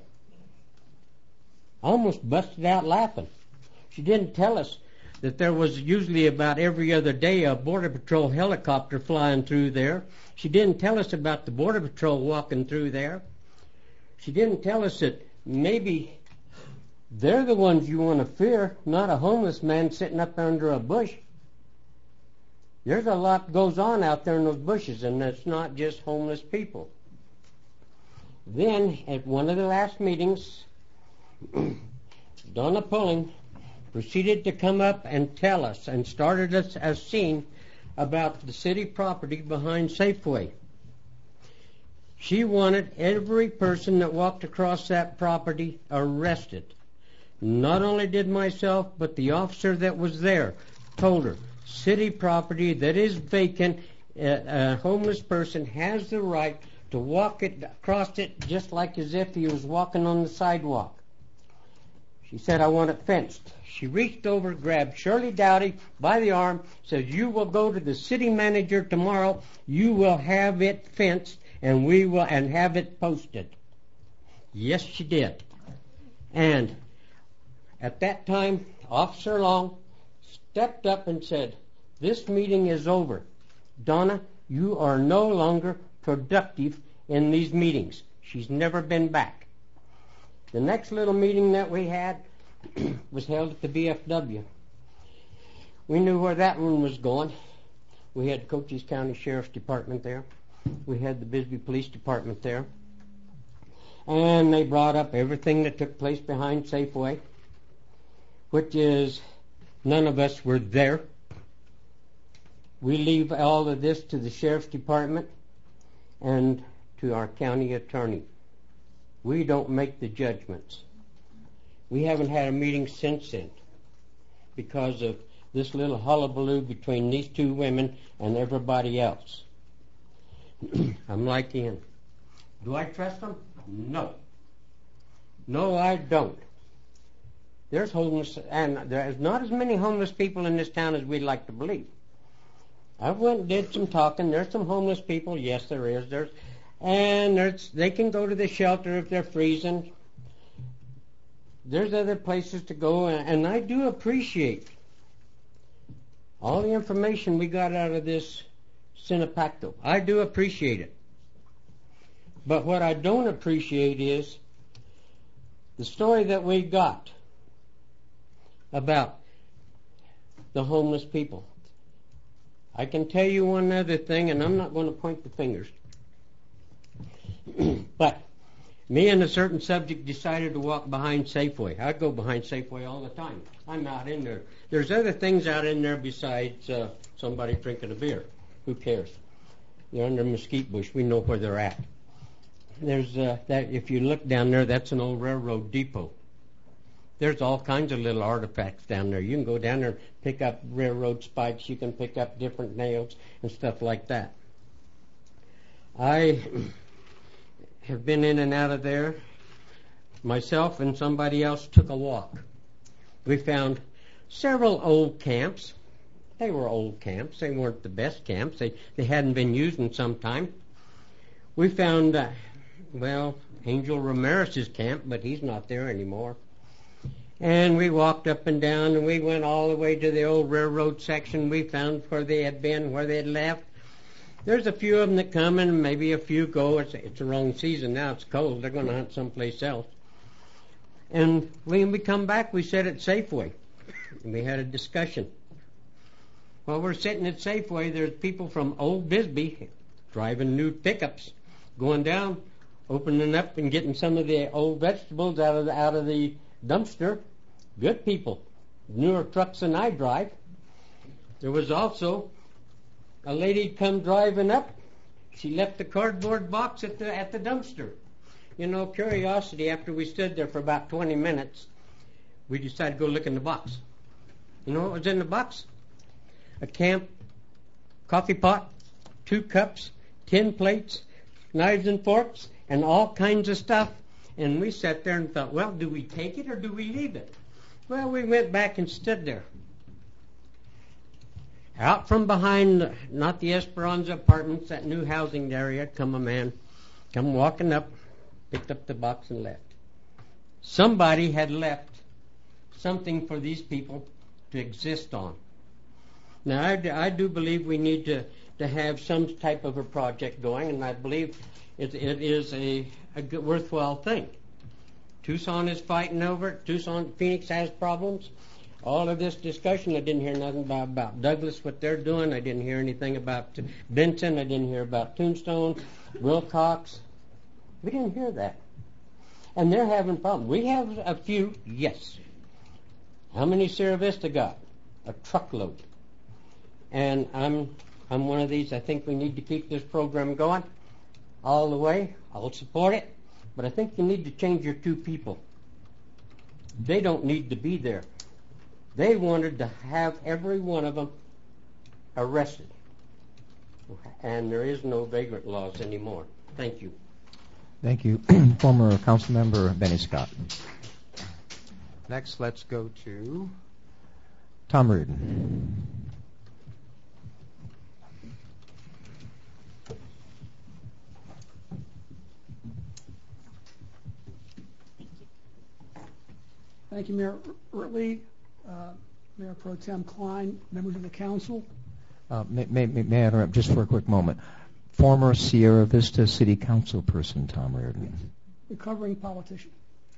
I almost busted out laughing. She didn't tell us that there was usually about every other day a Border Patrol helicopter flying through there. She didn't tell us about the Border Patrol walking through there. She didn't tell us that maybe they're the ones you want to fear, not a homeless man sitting up under a bush. There's a lot goes on out there in those bushes, and it's not just homeless people. Then, at one of the last meetings, Donna Pulling proceeded to come up and tell us and started us a scene about the city property behind Safeway. She wanted every person that walked across that property arrested. Not only did myself, but the officer that was there told her, city property that is vacant, a, a homeless person has the right to walk it across it just like as if he was walking on the sidewalk. She said, I want it fenced. She reached over, grabbed Shirley Dowdy by the arm, said, you will go to the city manager tomorrow, you will have it fenced, and we will and have it posted. Yes, she did. And at that time, Officer Long stepped up and said, this meeting is over. Donna, you are no longer productive in these meetings. She's never been back. The next little meeting that we had was held at the V F W. We knew where that one was going. We had Cochise County Sheriff's Department there. We had the Bisbee Police Department there. And they brought up everything that took place behind Safeway, which is none of us were there. We leave all of this to the Sheriff's Department and to our county attorney. We don't make the judgments. We haven't had a meeting since then because of this little hullabaloo between these two women and everybody else. I'm like Ian. Do I trust them? No. No, I don't. There's homeless, and there's not as many homeless people in this town as we'd like to believe. I went and did some talking. There's some homeless people. Yes, there is. There's, and there's, they can go to the shelter if they're freezing. There's other places to go, and, and I do appreciate all the information we got out of this Cinepacto. I do appreciate it. But what I don't appreciate is the story that we got about the homeless people. I can tell you one other thing, and I'm not going to point the fingers. But Me and a certain subject decided to walk behind Safeway. I go behind Safeway all the time. I'm not in there. There's other things out in there besides uh, somebody drinking a beer. Who cares? They're under a mesquite bush. We know where they're at. There's uh, that. If you look down there, that's an old railroad depot. There's all kinds of little artifacts down there. You can go down there and pick up railroad spikes. You can pick up different nails and stuff like that. I have been in and out of there. Myself and somebody else took a walk. We found several old camps. They were old camps. They weren't the best camps. They, they hadn't been used in some time. We found, uh, well, Angel Ramirez's camp, but he's not there anymore. And we walked up and down, and we went all the way to the old railroad section. We found where they had been, where they had left. There's a few of them that come, and maybe a few go. It's, it's the wrong season now. It's cold. They're going to hunt someplace else. And when we come back, we sat at Safeway, and we had a discussion. While we're sitting at Safeway, there's people from Old Bisbee driving new pickups, going down, opening up and getting some of the old vegetables out of the, out of the dumpster. Good people. Newer trucks than I drive. There was also a lady come driving up. She left the cardboard box at the at the dumpster. You know, curiosity, after we stood there for about twenty minutes, we decided to go look in the box. You know what was in the box? A camp coffee pot, two cups, tin plates, knives and forks, and all kinds of stuff. And we sat there and thought, well, do we take it or do we leave it? Well, we went back and stood there. Out from behind, not the Esperanza Apartments, that new housing area, come a man, come walking up, picked up the box and left. Somebody had left something for these people to exist on. Now, I do, I do believe we need to, to have some type of a project going, and I believe it, it is a, a good, worthwhile thing. Tucson is fighting over it. Tucson, Phoenix has problems. All of this discussion, I didn't hear nothing about, about Douglas, what they're doing. I didn't hear anything about Benson. I didn't hear about Tombstone, Wilcox. We didn't hear that. And they're having problems. We have a few, yes. How many Sierra Vista got? A truckload. And I'm I'm one of these. I think we need to keep this program going all the way. I'll support it. But I think you need to change your two people. They don't need to be there. They wanted to have every one of them arrested. And there is no vagrant laws anymore. Thank you. Thank you. Former Council Member Benny Scott. Next, let's go to Tom Reardon. Thank you, Mayor Rutley, uh, Mayor Pro Tem Klein, members of the council. Uh, may, may, may I interrupt just for a quick moment? Former Sierra Vista City Council person Tom Reardon. Recovering politician.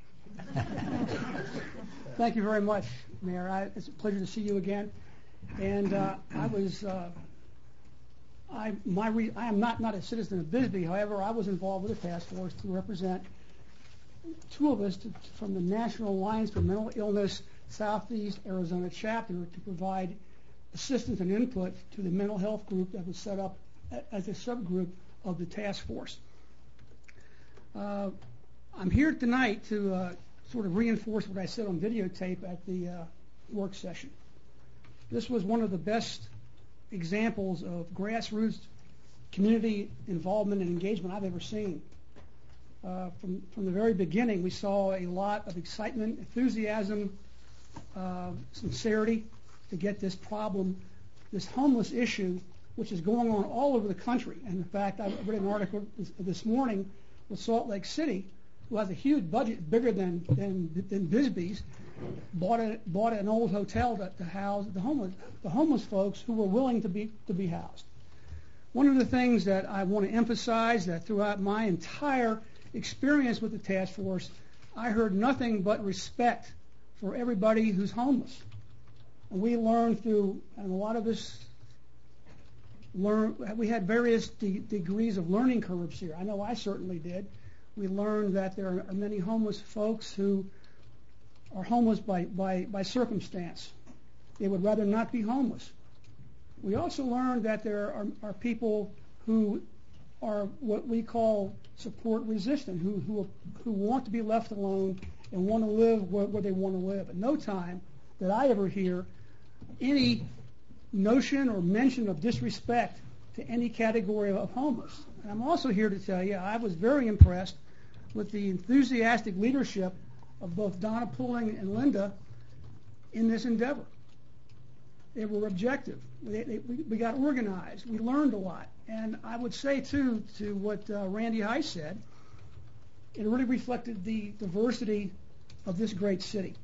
Thank you very much, Mayor. I, it's a pleasure to see you again. And uh, I was, uh, I my re- I am not, not a citizen of Bisbee. However, I was involved with the task force to represent two of us to, from the National Alliance for Mental Illness Southeast Arizona chapter to provide assistance and input to the mental health group that was set up as a subgroup of the task force. Uh, I'm here tonight to uh, sort of reinforce what I said on videotape at the uh, work session. This was one of the best examples of grassroots community involvement and engagement I've ever seen. Uh, from, from the very beginning, we saw a lot of excitement, enthusiasm, uh, sincerity to get this problem, this homeless issue, which is going on all over the country. And in fact, I read an article this, this morning with Salt Lake City, who has a huge budget, bigger than than, than Bisbee's, bought a, bought an old hotel to, to house the homeless the homeless folks who were willing to be to be housed. One of the things that I want to emphasize that throughout my entire experience with the task force, I heard nothing but respect for everybody who's homeless. And we learned through, and a lot of us learned, we had various de- degrees of learning curves here. I know I certainly did. We learned that there are many homeless folks who are homeless by, by, by circumstance. They would rather not be homeless. We also learned that there are, are people who are what we call support resistant, who, who, who want to be left alone and want to live where, where they want to live. At no time did I ever hear any notion or mention of disrespect to any category of homeless. And I'm also here to tell you I was very impressed with the enthusiastic leadership of both Donna Pulling and Linda in this endeavor. They were objective. They, they, we, we got organized. We learned a lot. And I would say, too, to what uh, Randy Heiss said, it really reflected the diversity of this great city.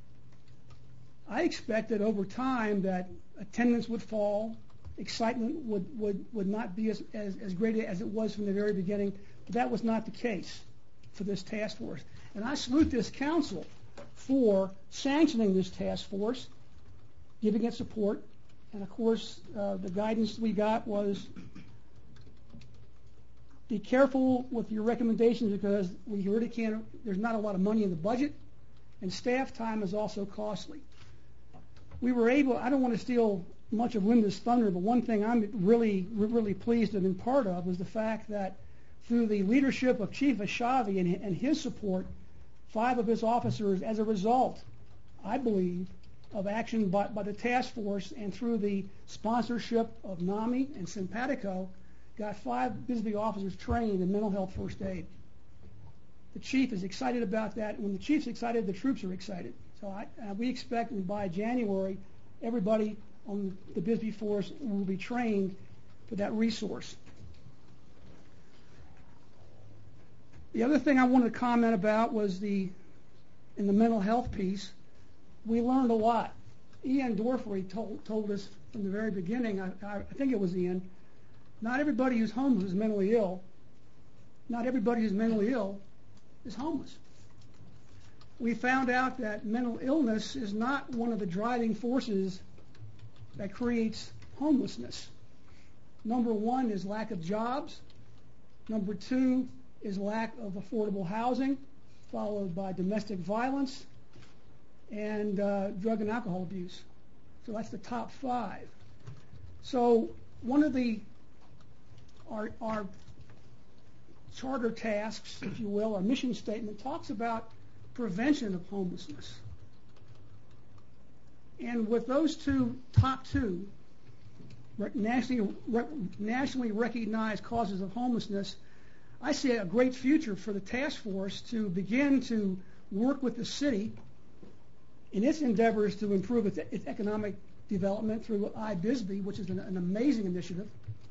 I expected over time that attendance would fall, excitement would, would, would not be as, as, as great as it was from the very beginning, but that was not the case for this task force. And I salute this council for sanctioning this task force, giving it support, and of course uh, the guidance we got was be careful with your recommendations because we really can't, there's not a lot of money in the budget, and staff time is also costly. We were able, I don't want to steal much of Linda's thunder, but one thing I'm really, really pleased to have been part of was the fact that through the leadership of Chief Ashavi and, and his support, five of his officers, as a result, I believe, of action by, by the task force and through the sponsorship of NAMI and Simpatico, got five Bisbee officers trained in mental health first aid. The chief is excited about that. And when the chief's excited, the troops are excited. So I, uh, we expect by January, everybody on the Bisbee force will be trained for that resource. The other thing I wanted to comment about was the, in the mental health piece, we learned a lot. Ian Dorfrey told, told us from the very beginning, I, I think it was Ian, not everybody who's homeless is mentally ill. Not everybody who's mentally ill is homeless. We found out that mental illness is not one of the driving forces that creates homelessness. Number one is lack of jobs. Number two is lack of affordable housing, followed by domestic violence and uh, drug and alcohol abuse. So that's the top five. So one of the our, our charter tasks, if you will, our mission statement talks about prevention of homelessness. And with those two top two nationally, nationally recognized causes of homelessness, I see a great future for the task force to begin to work with the city in its endeavors to improve its, its economic development through I Bisbee, which is an, an amazing initiative.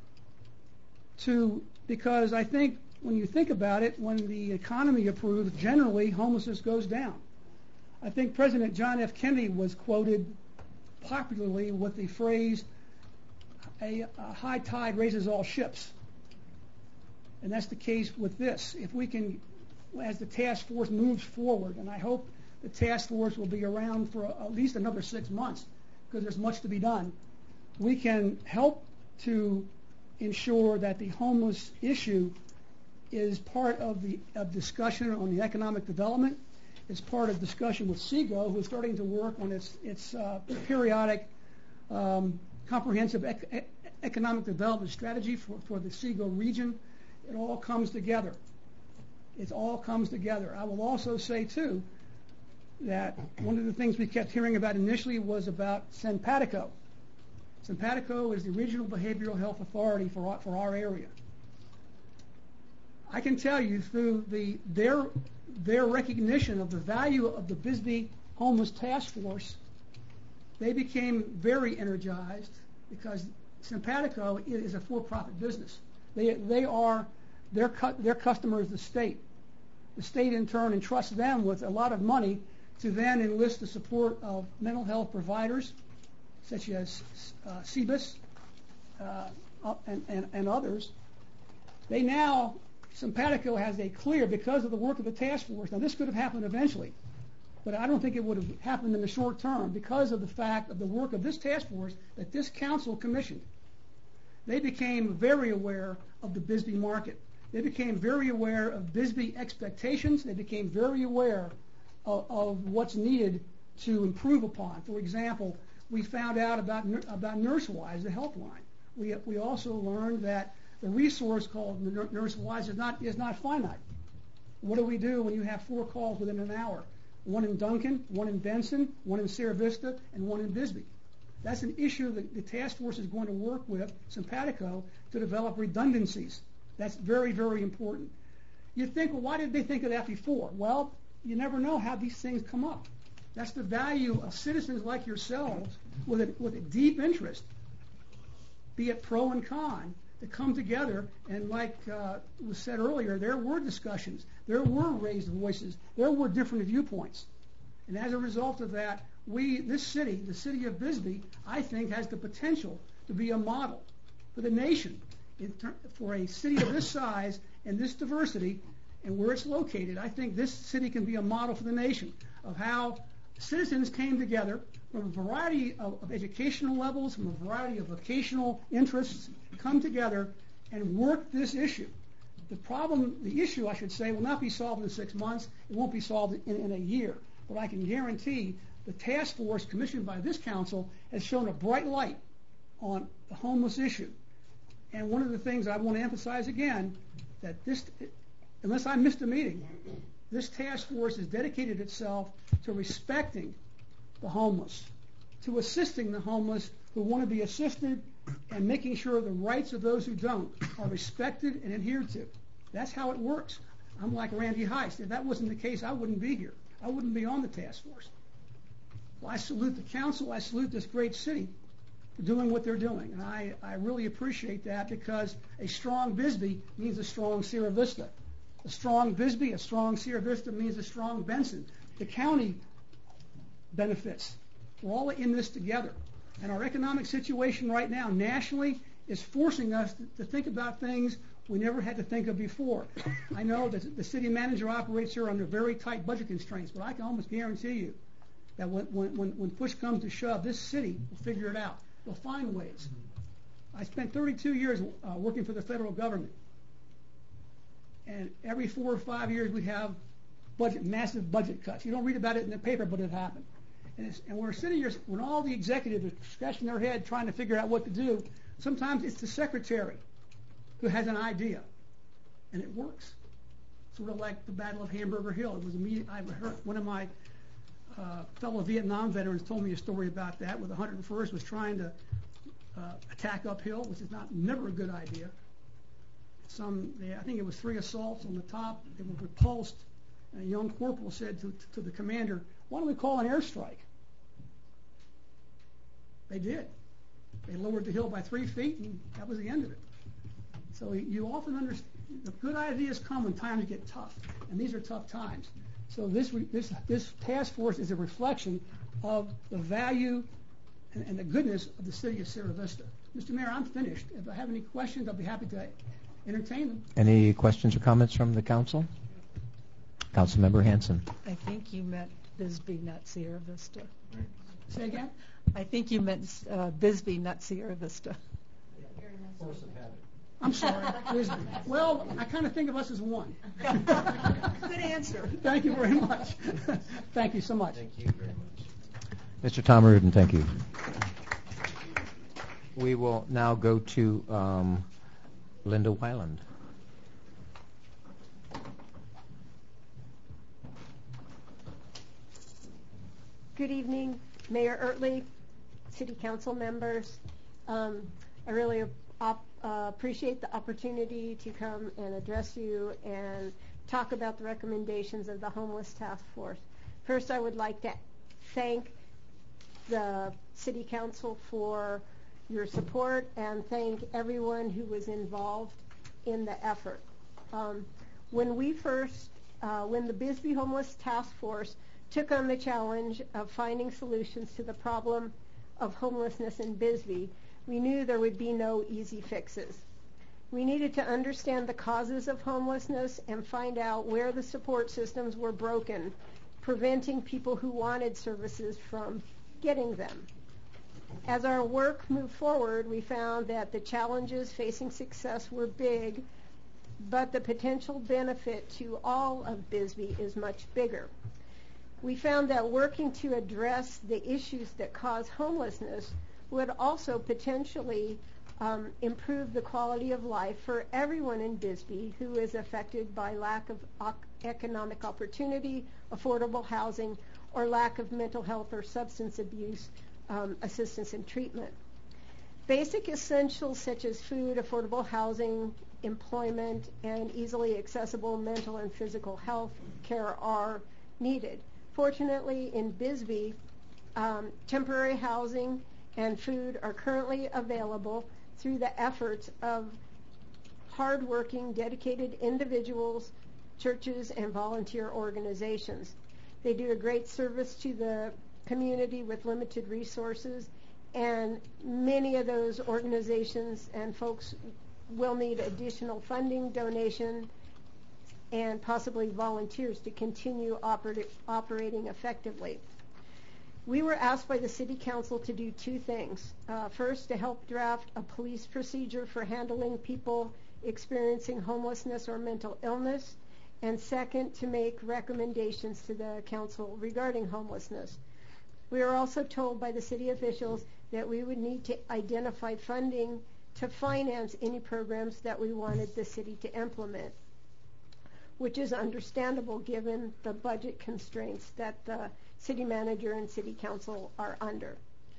To because I think when you think about it, when the economy improves, generally homelessness goes down. I think President John F. Kennedy was quoted popularly with the phrase, a, a high tide raises all ships. And that's the case with this. If we can, as the task force moves forward, and I hope the task force will be around for at least another six months because there's much to be done, we can help to ensure that the homeless issue is part of the of discussion on the economic development. It's part of discussion with SEGO, who is starting to work on its its uh, periodic um, comprehensive ec- economic development strategy for, for the SEGO region. It all comes together. It all comes together. I will also say, too, that one of the things we kept hearing about initially was about Simpatico. Simpatico is the regional behavioral health authority for our, for our area. I can tell you through the their their recognition of the value of the Bisbee Homeless Task Force, they became very energized because Simpatico is a for-profit business. They they are their cu- their customer is the state. The state in turn entrusts them with a lot of money to then enlist the support of mental health providers such as uh, C B I S uh, and, and, and others. They now, Simpatico has a clear, because of the work of the task force, now this could have happened eventually, but I don't think it would have happened in the short term because of the fact of the work of this task force that this council commissioned. They became very aware of the Bisbee market. They became very aware of Bisbee expectations. They became very aware of, of what's needed to improve upon. For example, we found out about about NurseWise, the helpline. We we also learned that the resource called NurseWise is not is not finite. What do we do when you have four calls within an hour? One in Duncan, one in Benson, one in Sierra Vista, and one in Bisbee. That's an issue that the task force is going to work with Simpatico to develop redundancies. That's very, very important. You think, well, why did they think of that before? Well, you never know how these things come up. That's the value of citizens like yourselves with a, with a deep interest, be it pro and con, to come together. And like uh, was said earlier, there were discussions. There were raised voices. There were different viewpoints. And as a result of that, we, this city, the city of Bisbee, I think has the potential to be a model for the nation. In ter- for a city of this size and this diversity and where it's located, I think this city can be a model for the nation of how citizens came together from a variety of, of educational levels, from a variety of vocational interests, come together and work this issue. The problem, the issue, I should say, will not be solved in six months. It won't be solved in, in a year. But I can guarantee the task force commissioned by this council has shown a bright light on the homeless issue. And one of the things I want to emphasize again, that this, unless I missed a meeting, this task force has dedicated itself to respecting the homeless, to assisting the homeless who want to be assisted, and making sure the rights of those who don't are respected and adhered to. That's how it works. I'm like Randy Heist. If that wasn't the case, I wouldn't be here. I wouldn't be on the task force. Well, I salute the council. I salute this great city for doing what they're doing. And I, I really appreciate that, because a strong Bisbee means a strong Sierra Vista. A strong Bisbee, a strong Sierra Vista means a strong Benson. The county benefits. We're all in this together. And our economic situation right now nationally is forcing us to, to think about things we never had to think of before. I know that the city manager operates here under very tight budget constraints, but I can almost guarantee you that when, when, when push comes to shove, this city will figure it out. We'll find ways. I spent thirty-two years uh, working for the federal government. And every four or five years we have budget, massive budget cuts. You don't read about it in the paper, but it happened. And, it's, and we're sitting here, when all the executives are scratching their head trying to figure out what to do, sometimes it's the secretary who has an idea, and it works. Sort of like the Battle of Hamburger Hill. It was immediate. I heard one of my uh, fellow Vietnam veterans told me a story about that, where the one hundred first was trying to uh, attack uphill, which is not never a good idea. Some, they, I think it was three assaults on the top. They were repulsed, and a young corporal said to, to the commander, "Why don't we call an airstrike?" They did. They lowered the hill by three feet, and that was the end of it. So you often understand the good ideas come when times get tough, and these are tough times. So this this this task force is a reflection of the value and, and the goodness of the city of Sierra Vista. Mister Mayor, I'm finished. If I have any questions, I'll be happy to entertain them. Any questions or comments from the council? Councilmember Hanson. I think you meant Bisbee, not Sierra Vista. Say again? I think you meant uh, Bisbee, not Sierra Vista. I'm sorry, Bisbee. Well, I kind of think of us as one. Good answer. Thank you very much. Thank you so much. Thank you very much. Mister Tom Rudin, thank you. We will now go to um, Linda Weiland. Good evening, Mayor Ertley, City Council members. Um, I really op- uh, appreciate the opportunity to come and address you and talk about the recommendations of the Homeless Task Force. First, I would like to thank the City Council for your support and thank everyone who was involved in the effort. Um, when we first, uh, when the Bisbee Homeless Task Force took on the challenge of finding solutions to the problem of homelessness in Bisbee, we knew there would be no easy fixes. We needed to understand the causes of homelessness and find out where the support systems were broken, preventing people who wanted services from getting them. As our work moved forward, we found that the challenges facing success were big, but the potential benefit to all of Bisbee is much bigger. We found that working to address the issues that cause homelessness would also potentially um, improve the quality of life for everyone in Bisbee who is affected by lack of economic opportunity, affordable housing, or lack of mental health or substance abuse um, assistance and treatment. Basic essentials such as food, affordable housing, employment, and easily accessible mental and physical health care are needed. Fortunately, in Bisbee, um, temporary housing and food are currently available through the efforts of hardworking, dedicated individuals, churches, and volunteer organizations. They do a great service to the community with limited resources, and many of those organizations and folks will need additional funding, donation, and possibly volunteers to continue operati- operating effectively. We were asked by the City Council to do two things. Uh, first, to help draft a police procedure for handling people experiencing homelessness or mental illness, and second, to make recommendations to the Council regarding homelessness. We were also told by the city officials that we would need to identify funding to finance any programs that we wanted the city to implement, which is understandable given the budget constraints that the city manager and city council are under.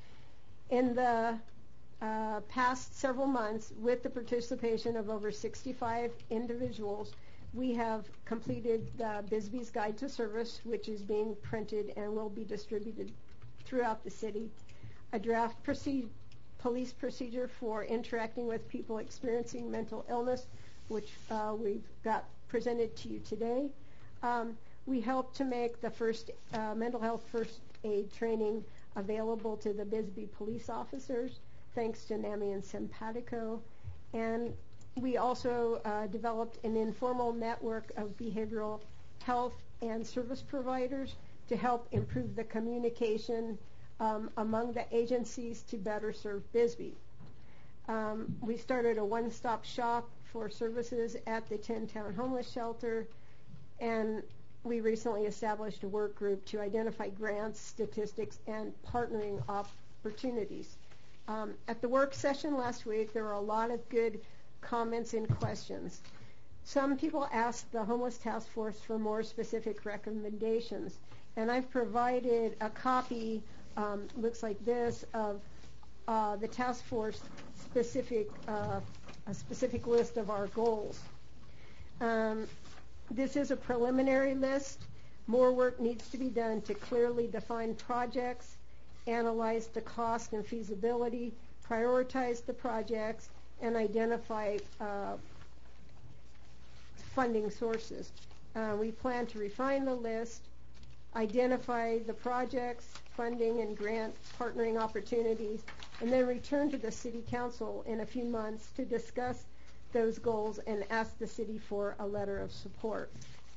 In the uh, past several months, with the participation of over sixty-five individuals, we have completed the Bisbee's Guide to Service, which is being printed and will be distributed throughout the city, a draft proce- police procedure for interacting with people experiencing mental illness, which uh, we've got presented to you today. Um, we helped to make the first uh, mental health first aid training available to the Bisbee police officers, thanks to NAMI and Simpatico. And we also uh, developed an informal network of behavioral health and service providers to help improve the communication um, among the agencies to better serve Bisbee. Um, we started a one-stop shop for services at the Tin-Town Homeless Shelter, and we recently established a work group to identify grants, statistics, and partnering opportunities. Um, at the work session last week, there were a lot of good comments and questions. Some people asked the Homeless Task Force for more specific recommendations, and I've provided a copy, um, looks like this, of uh, the task force specific, uh, a specific list of our goals. Um, this is a preliminary list. More work needs to be done to clearly define projects, analyze the cost and feasibility, prioritize the projects, and identify uh, funding sources. Uh, we plan to refine the list, identify the projects, funding and grant partnering opportunities, and then return to the City Council in a few months to discuss those goals and ask the city for a letter of support.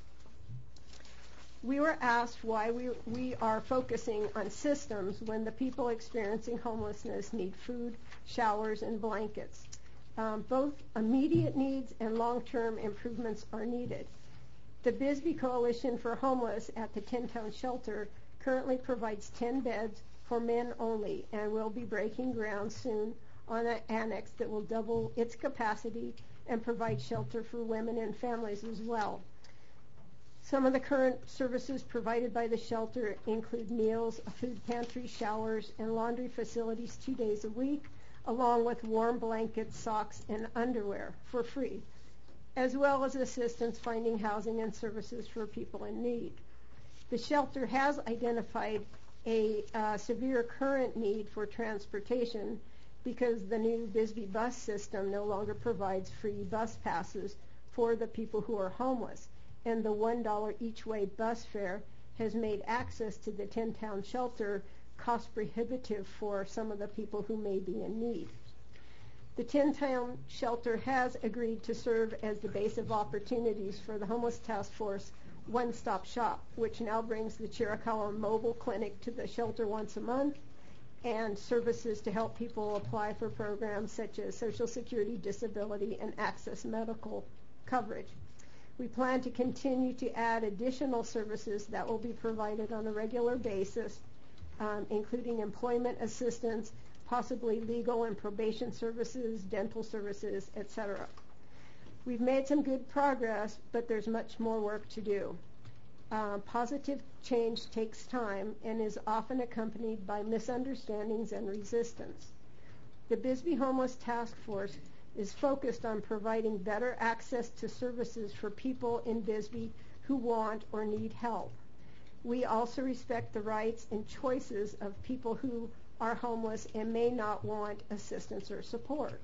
We were asked why we, we are focusing on systems when the people experiencing homelessness need food, showers, and blankets. Um, both immediate needs and long-term improvements are needed. The Bisbee Coalition for Homeless at the Tin-Town Shelter currently provides ten beds for men only and will be breaking ground soon on an annex that will double its capacity and provide shelter for women and families as well. Some of the current services provided by the shelter include meals, a food pantry, showers, and laundry facilities two days a week, along with warm blankets, socks, and underwear for free, as well as assistance finding housing and services for people in need. The shelter has identified a uh, severe current need for transportation because the new Bisbee bus system no longer provides free bus passes for the people who are homeless, and the one dollar each way bus fare has made access to the Tin-Town Shelter cost prohibitive for some of the people who may be in need. The Tin-Town Shelter has agreed to serve as the base of opportunities for the Homeless Task Force one-stop shop, which now brings the Chiricahua Mobile Clinic to the shelter once a month and services to help people apply for programs such as Social Security, disability, and access medical coverage. We plan to continue to add additional services that will be provided on a regular basis, um, including employment assistance, possibly legal and probation services, dental services, et cetera. We've made some good progress, but there's much more work to do. Uh, positive change takes time and is often accompanied by misunderstandings and resistance. The Bisbee Homeless Task Force is focused on providing better access to services for people in Bisbee who want or need help. We also respect the rights and choices of people who are homeless and may not want assistance or support.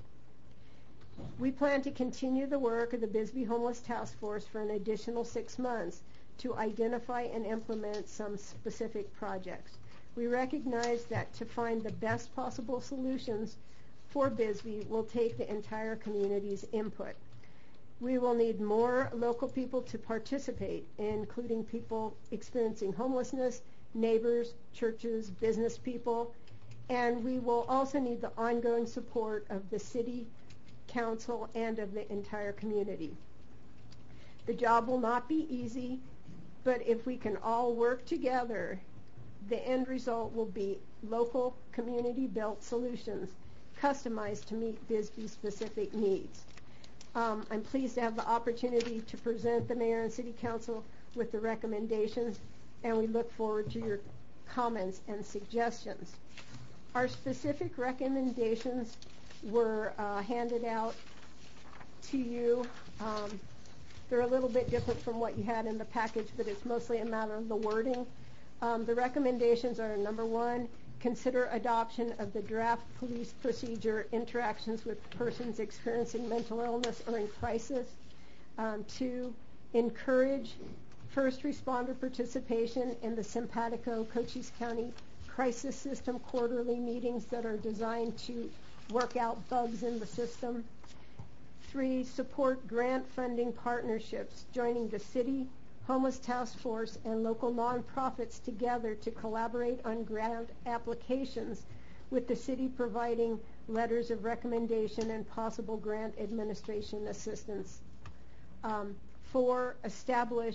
We plan to continue the work of the Bisbee Homeless Task Force for an additional six months to identify and implement some specific projects. We recognize that to find the best possible solutions for Bisbee will take the entire community's input. We will need more local people to participate, including people experiencing homelessness, neighbors, churches, business people, and we will also need the ongoing support of the city council and of the entire community. The job will not be easy, but if we can all work together, the end result will be local, community-built solutions customized to meet Bisbee's specific needs. Um, I'm pleased to have the opportunity to present the mayor and city council with the recommendations, and we look forward to your comments and suggestions. Our specific recommendations were uh, handed out to you. Um, they're a little bit different from what you had in the package, but it's mostly a matter of the wording. Um, the recommendations are, number one, consider adoption of the draft police procedure, interactions with persons experiencing mental illness or in crisis. Um, two, encourage first responder participation in the Simpatico Cochise County Crisis System quarterly meetings that are designed to work out bugs in the system. Three, support grant funding partnerships, joining the city, Homeless Task Force, and local nonprofits together to collaborate on grant applications, with the city providing letters of recommendation and possible grant administration assistance. Um, four, establish,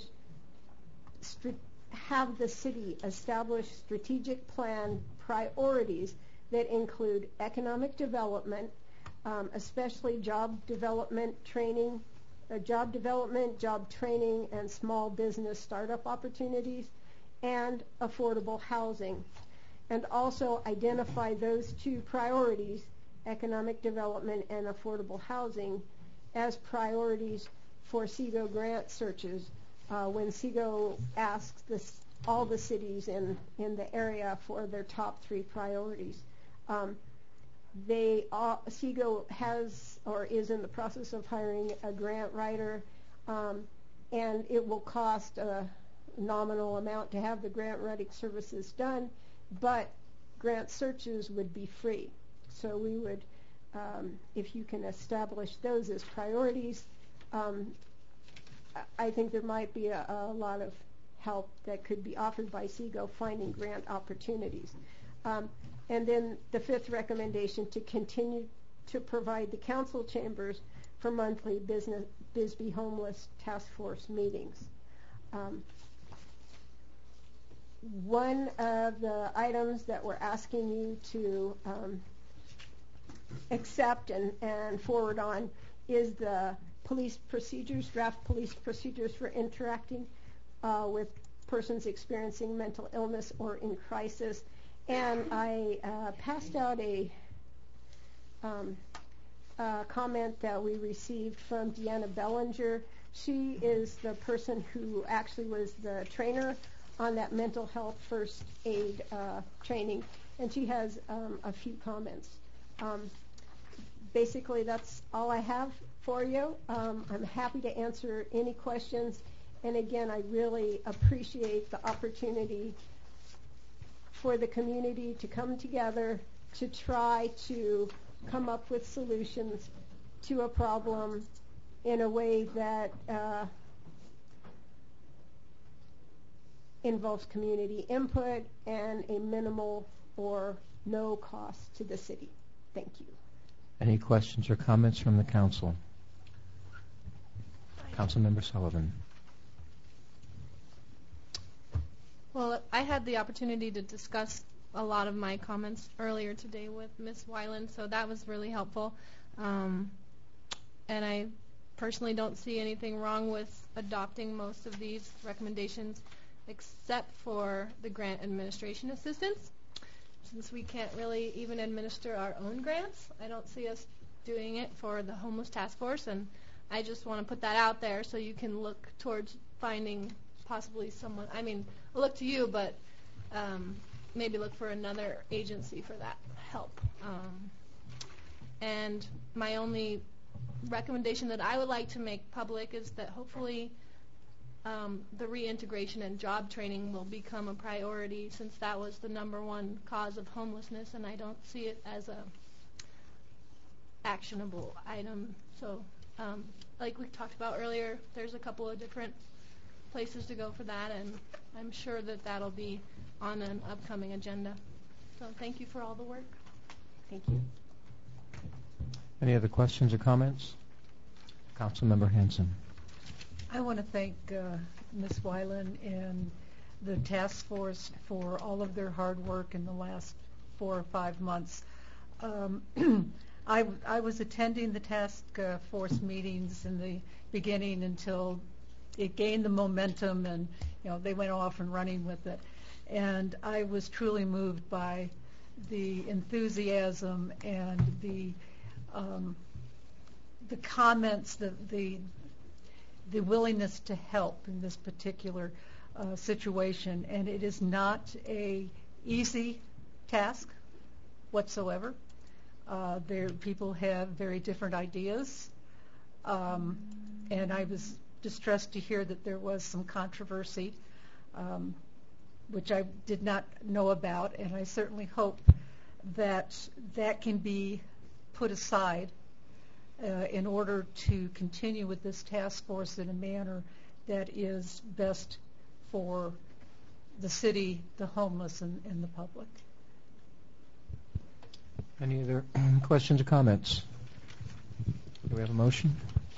st- have the city establish strategic plan priorities that include economic development, um, especially job development training, uh, job development, job training, and small business startup opportunities, and affordable housing. And also identify those two priorities, economic development and affordable housing, as priorities for SEGO grant searches uh, when SEGO asks this, all the cities in, in the area for their top three priorities. Um, they uh, SEGO has or is in the process of hiring a grant writer, um, and it will cost a nominal amount to have the grant writing services done, but grant searches would be free. So we would, um, if you can establish those as priorities, um, I think there might be a, a lot of help that could be offered by SEGO finding grant opportunities. Um, and then the fifth recommendation, to continue to provide the council chambers for monthly business Bisbee Homeless Task Force meetings. Um, one of the items that we're asking you to um, accept and, and forward on is the police procedures, draft police procedures for interacting uh, with persons experiencing mental illness or in crisis. And I uh, passed out a um, uh, comment that we received from Deanna Bellinger. She is the person who actually was the trainer on that mental health first aid uh, training, and she has um, a few comments. Um, basically, that's all I have for you. Um, I'm happy to answer any questions, and again, I really appreciate the opportunity for the community to come together to try to come up with solutions to a problem in a way that uh, involves community input and a minimal or no cost to the city. Thank you. Any questions or comments from the council? Councilmember Sullivan. Well, I had the opportunity to discuss a lot of my comments earlier today with Miz Weiland, so that was really helpful. Um, and I personally don't see anything wrong with adopting most of these recommendations, except for the grant administration assistance. Since we can't really even administer our own grants, I don't see us doing it for the homeless task force, and I just want to put that out there so you can look towards finding possibly someone. I mean, I'll look to you, but um, maybe look for another agency for that help. Um, and my only recommendation that I would like to make public is that hopefully um, the reintegration and job training will become a priority, since that was the number one cause of homelessness, and I don't see it as a actionable item. So um, like we talked about earlier, there's a couple of different places to go for that, and I'm sure that that'll be on an upcoming agenda. So thank you for all the work. Thank you. Any other questions or comments? Councilmember Hanson. I want to thank uh, Miz Weiland and the task force for all of their hard work in the last four or five months. Um, I, I was attending the task uh, force meetings in the beginning until it gained the momentum, and you know they went off and running with it. And I was truly moved by the enthusiasm and the um, the comments, the the the willingness to help in this particular uh, situation. And it is not a easy task whatsoever. Uh, there, people have very different ideas, um, and I was distressed to hear that there was some controversy, um, which I did not know about, and I certainly hope that that can be put aside uh, in order to continue with this task force in a manner that is best for the city, the homeless, and, and the public. Any other questions or comments? Do we have a motion?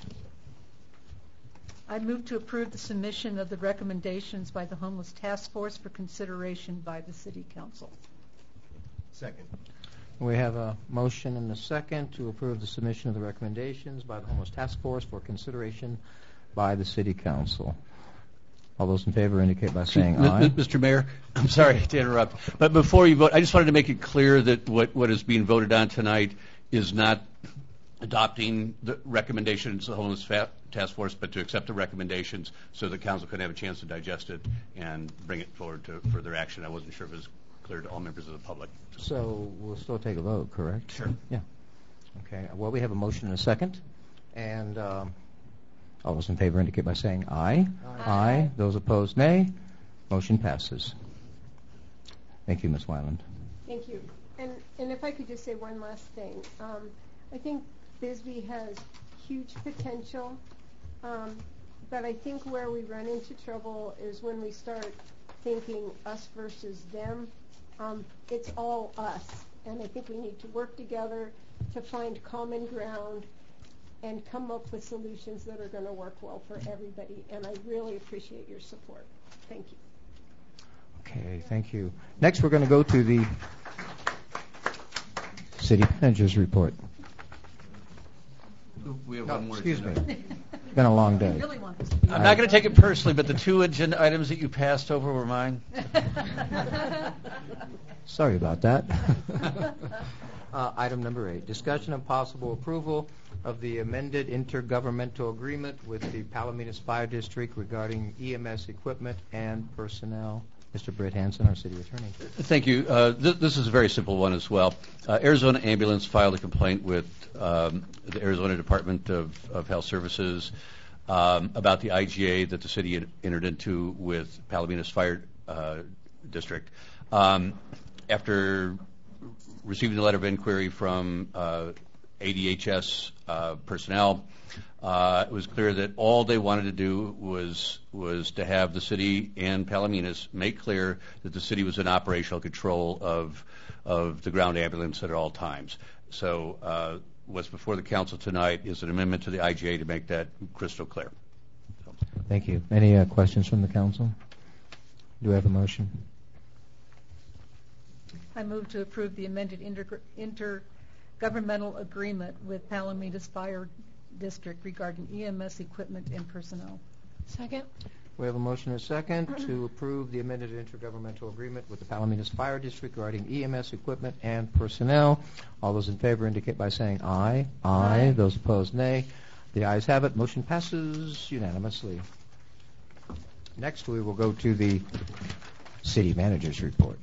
I move to approve the submission of the recommendations by the Homeless Task Force for consideration by the City Council. Second. We have a motion and a second to approve the submission of the recommendations by the Homeless Task Force for consideration by the City Council. All those in favor indicate by saying aye. Mister Mayor, I'm sorry to interrupt, but before you vote, I just wanted to make it clear that what, what is being voted on tonight is not adopting the recommendations of the Homeless Fa- Task Force, but to accept the recommendations so the council can have a chance to digest it and bring it forward to further action. I wasn't sure if it was clear to all members of the public. So we'll still take a vote, correct? Sure. Yeah. Okay. Well, we have a motion and a second, and um, all those in favor indicate by saying aye. Aye. Aye. Those opposed, nay. Motion passes. Thank you, Miz Weiland. Thank you. And and if I could just say one last thing. Um, I think Bisbee has huge potential, um, but I think where we run into trouble is when we start thinking us versus them. Um, it's all us, and I think we need to work together to find common ground and come up with solutions that are going to work well for everybody, and I really appreciate your support. Thank you. Okay, thank you. Next, we're going to go to the City Manager's report. We have no, one more excuse agenda. me. It's been a long day. Really want this I'm not going to take it personally, but the two agenda items that you passed over were mine. Sorry about that. uh, item number eight, discussion and possible approval of the amended intergovernmental agreement with the Palominas Fire District regarding E M S equipment and personnel. Mister Britt Hansen, our City Attorney. Thank you. Uh, th- this is a very simple one as well. Uh, Arizona Ambulance filed a complaint with um, the Arizona Department of, of Health Services um, about the I G A that the city had entered into with Palominas Fire uh, District. Um, after receiving the letter of inquiry from uh, A D H S uh, personnel, Uh, it was clear that all they wanted to do was was to have the city and Palominas make clear that the city was in operational control of of the ground ambulance at all times. So uh, what's before the council tonight is an amendment to the I G A to make that crystal clear. Thank you. Any uh, questions from the council? Do we have a motion? I move to approve the amended inter- intergovernmental agreement with Palomitas Fire District regarding E M S equipment and personnel. Second. We have a motion and a second to approve the amended intergovernmental agreement with the Palomitas Fire District regarding E M S equipment and personnel. All those in favor indicate by saying aye. Aye. Aye. Those opposed, nay. The ayes have it. Motion passes unanimously. Next, we will go to the city manager's report.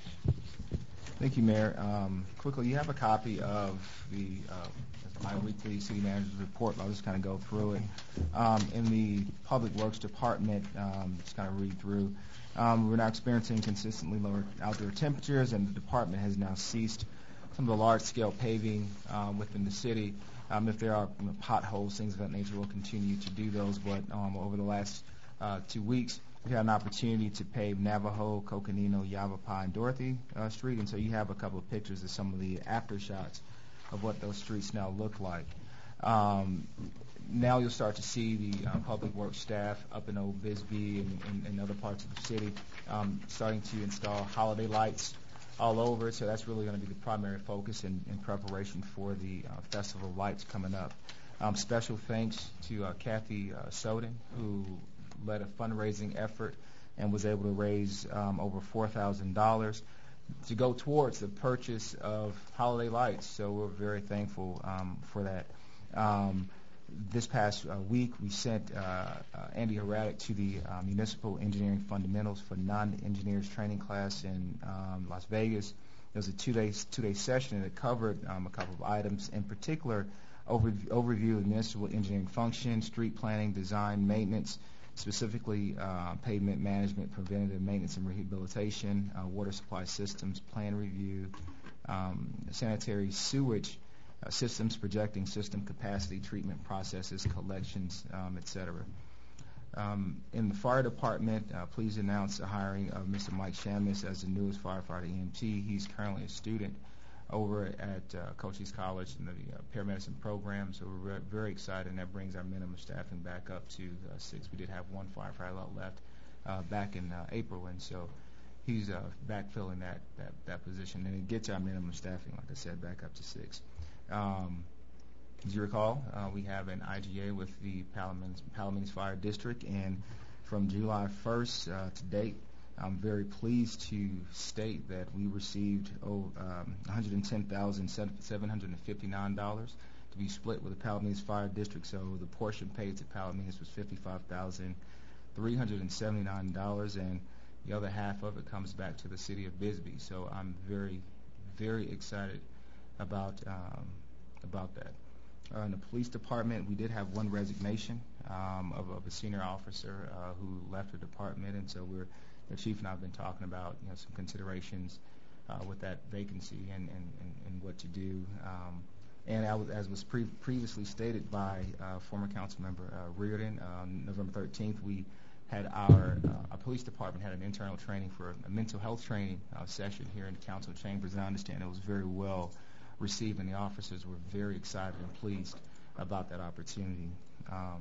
Thank you, Mayor. Um, quickly, you have a copy of the uh, my weekly city manager's report. I'll just kind of go through it. Um, in the Public Works Department, um, just kind of read through. Um, we're now experiencing consistently lower outdoor temperatures, and the department has now ceased some of the large-scale paving um, within the city. Um, if there are you know, potholes, things of that nature, we'll continue to do those. But um, over the last uh, two weeks, we had an opportunity to pave Navajo, Coconino, Yavapai, and Dorothy uh, Street, and so you have a couple of pictures of some of the after shots of what those streets now look like. Um, now you'll start to see the uh, public works staff up in Old Bisbee and, and, and other parts of the city um, starting to install holiday lights all over, so that's really going to be the primary focus in, in preparation for the uh, Festival of Lights coming up. Um, special thanks to uh, Kathy uh, Soden, who led a fundraising effort and was able to raise um, over four thousand dollars to go towards the purchase of holiday lights. So we're very thankful um, for that. Um, this past uh, week, we sent uh, uh, Andy Heradic to the uh, Municipal Engineering Fundamentals for Non-Engineers training class in um, Las Vegas. It was a two-day two-day session, and it covered um, a couple of items, in particular, over, overview of municipal engineering function, street planning, design, maintenance, specifically uh, pavement management, preventative maintenance and rehabilitation, uh, water supply systems, plan review, um, sanitary sewage uh, systems, projecting system capacity, treatment processes, collections, um, et cetera. Um, in the fire department, uh, please announce the hiring of Mister Mike Shamus as the newest firefighter E M T. He's currently a student over at uh, Cochise College in the uh, paramedicine program, so we're re- very excited, and that brings our minimum staffing back up to uh, six. We did have one firefighter left uh, back in uh, April, and so he's uh, backfilling that, that, that position, and it gets our minimum staffing, like I said, back up to six. Um, as you recall, uh, we have an I G A with the Palomitas, Palomitas Fire District, and from July first uh, to date, I'm very pleased to state that we received oh, um, one hundred ten thousand seven hundred fifty-nine dollars to be split with the Palomitas Fire District. So the portion paid to Palomitas was fifty-five thousand three hundred seventy-nine dollars, and the other half of it comes back to the city of Bisbee. So I'm very, very excited about um, about that. Uh, in the police department, we did have one resignation um, of, of a senior officer uh, who left the department, and so we're the chief and I have been talking about you know, some considerations uh, with that vacancy and, and, and, and what to do. Um, and I was, as was pre- previously stated by uh, former council member uh, Reardon, on November thirteenth, we had our, uh, our police department had an internal training for a mental health training uh, session here in the council chambers. And I understand it was very well received, and the officers were very excited and pleased about that opportunity. Um,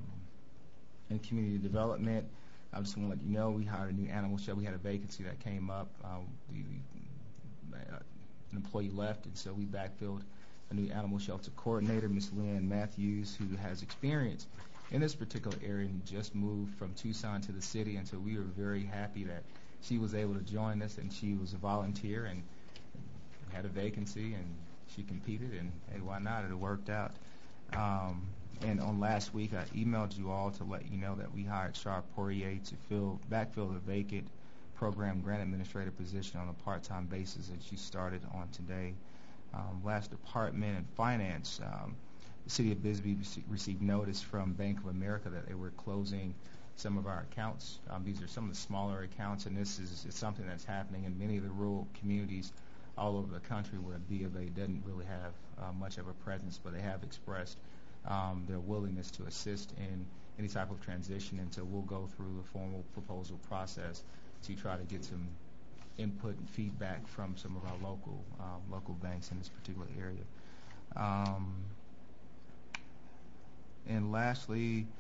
in community development, I just want to let you know we hired a new animal shelter. We had a vacancy that came up. Um, we, we, uh, an employee left, and so we backfilled a new animal shelter coordinator, Miss Lynn Matthews, who has experience in this particular area and just moved from Tucson to the city. And so we were very happy that she was able to join us, and she was a volunteer and had a vacancy, and she competed, and hey, why not? It worked out. Um, And on last week, I emailed you all to let you know that we hired Char Poirier to fill backfill the vacant program grant administrator position on a part-time basis, and she started on today. Um, last department and finance, um, the city of Bisbee received notice from Bank of America that they were closing some of our accounts. Um, these are some of the smaller accounts, and this is, is something that's happening in many of the rural communities all over the country where B of A doesn't really have uh, much of a presence, but they have expressed Um, their willingness to assist in any type of transition, and so we'll go through the formal proposal process to try to get some input and feedback from some of our local um, local banks in this particular area. Um, and lastly,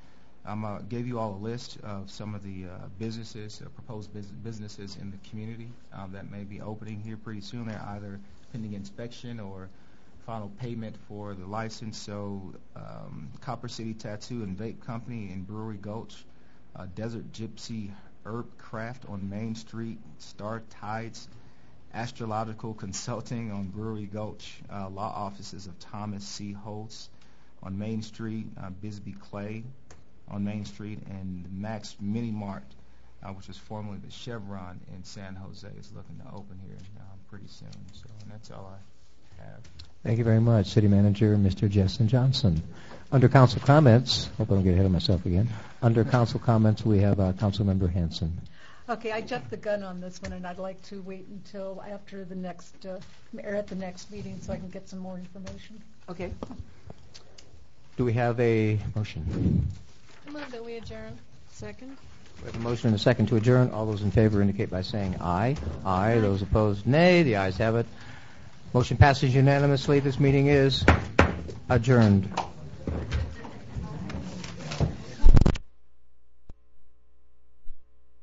I uh, gave you all a list of some of the uh, businesses, uh, proposed bus- businesses in the community um, that may be opening here pretty soon. They're either pending inspection or final payment for the license. So um, Copper City Tattoo and Vape Company in Brewery Gulch, uh, Desert Gypsy Herb Craft on Main Street, Star Tides Astrological Consulting on Brewery Gulch, uh, law offices of Thomas C. Holtz on Main Street, uh, Bisbee Clay on Main Street, and the Max Mini Mart, uh, which was formerly the Chevron in San Jose, is looking to open here uh, pretty soon. So, and that's all I have. Thank you very much, City Manager Mister Justin Johnson. Under council comments, hope I don't get ahead of myself again. Under council comments, we have uh, Councilmember Hanson. Okay, I jumped the gun on this one, and I'd like to wait until after the next, uh, or at the next meeting, so I can get some more information. Okay. Do we have a motion? I move that we adjourn. Second. We have a motion and a second to adjourn. All those in favor indicate by saying aye. Aye. Aye. Those opposed, nay. The ayes have it. Motion passes unanimously. This meeting is adjourned.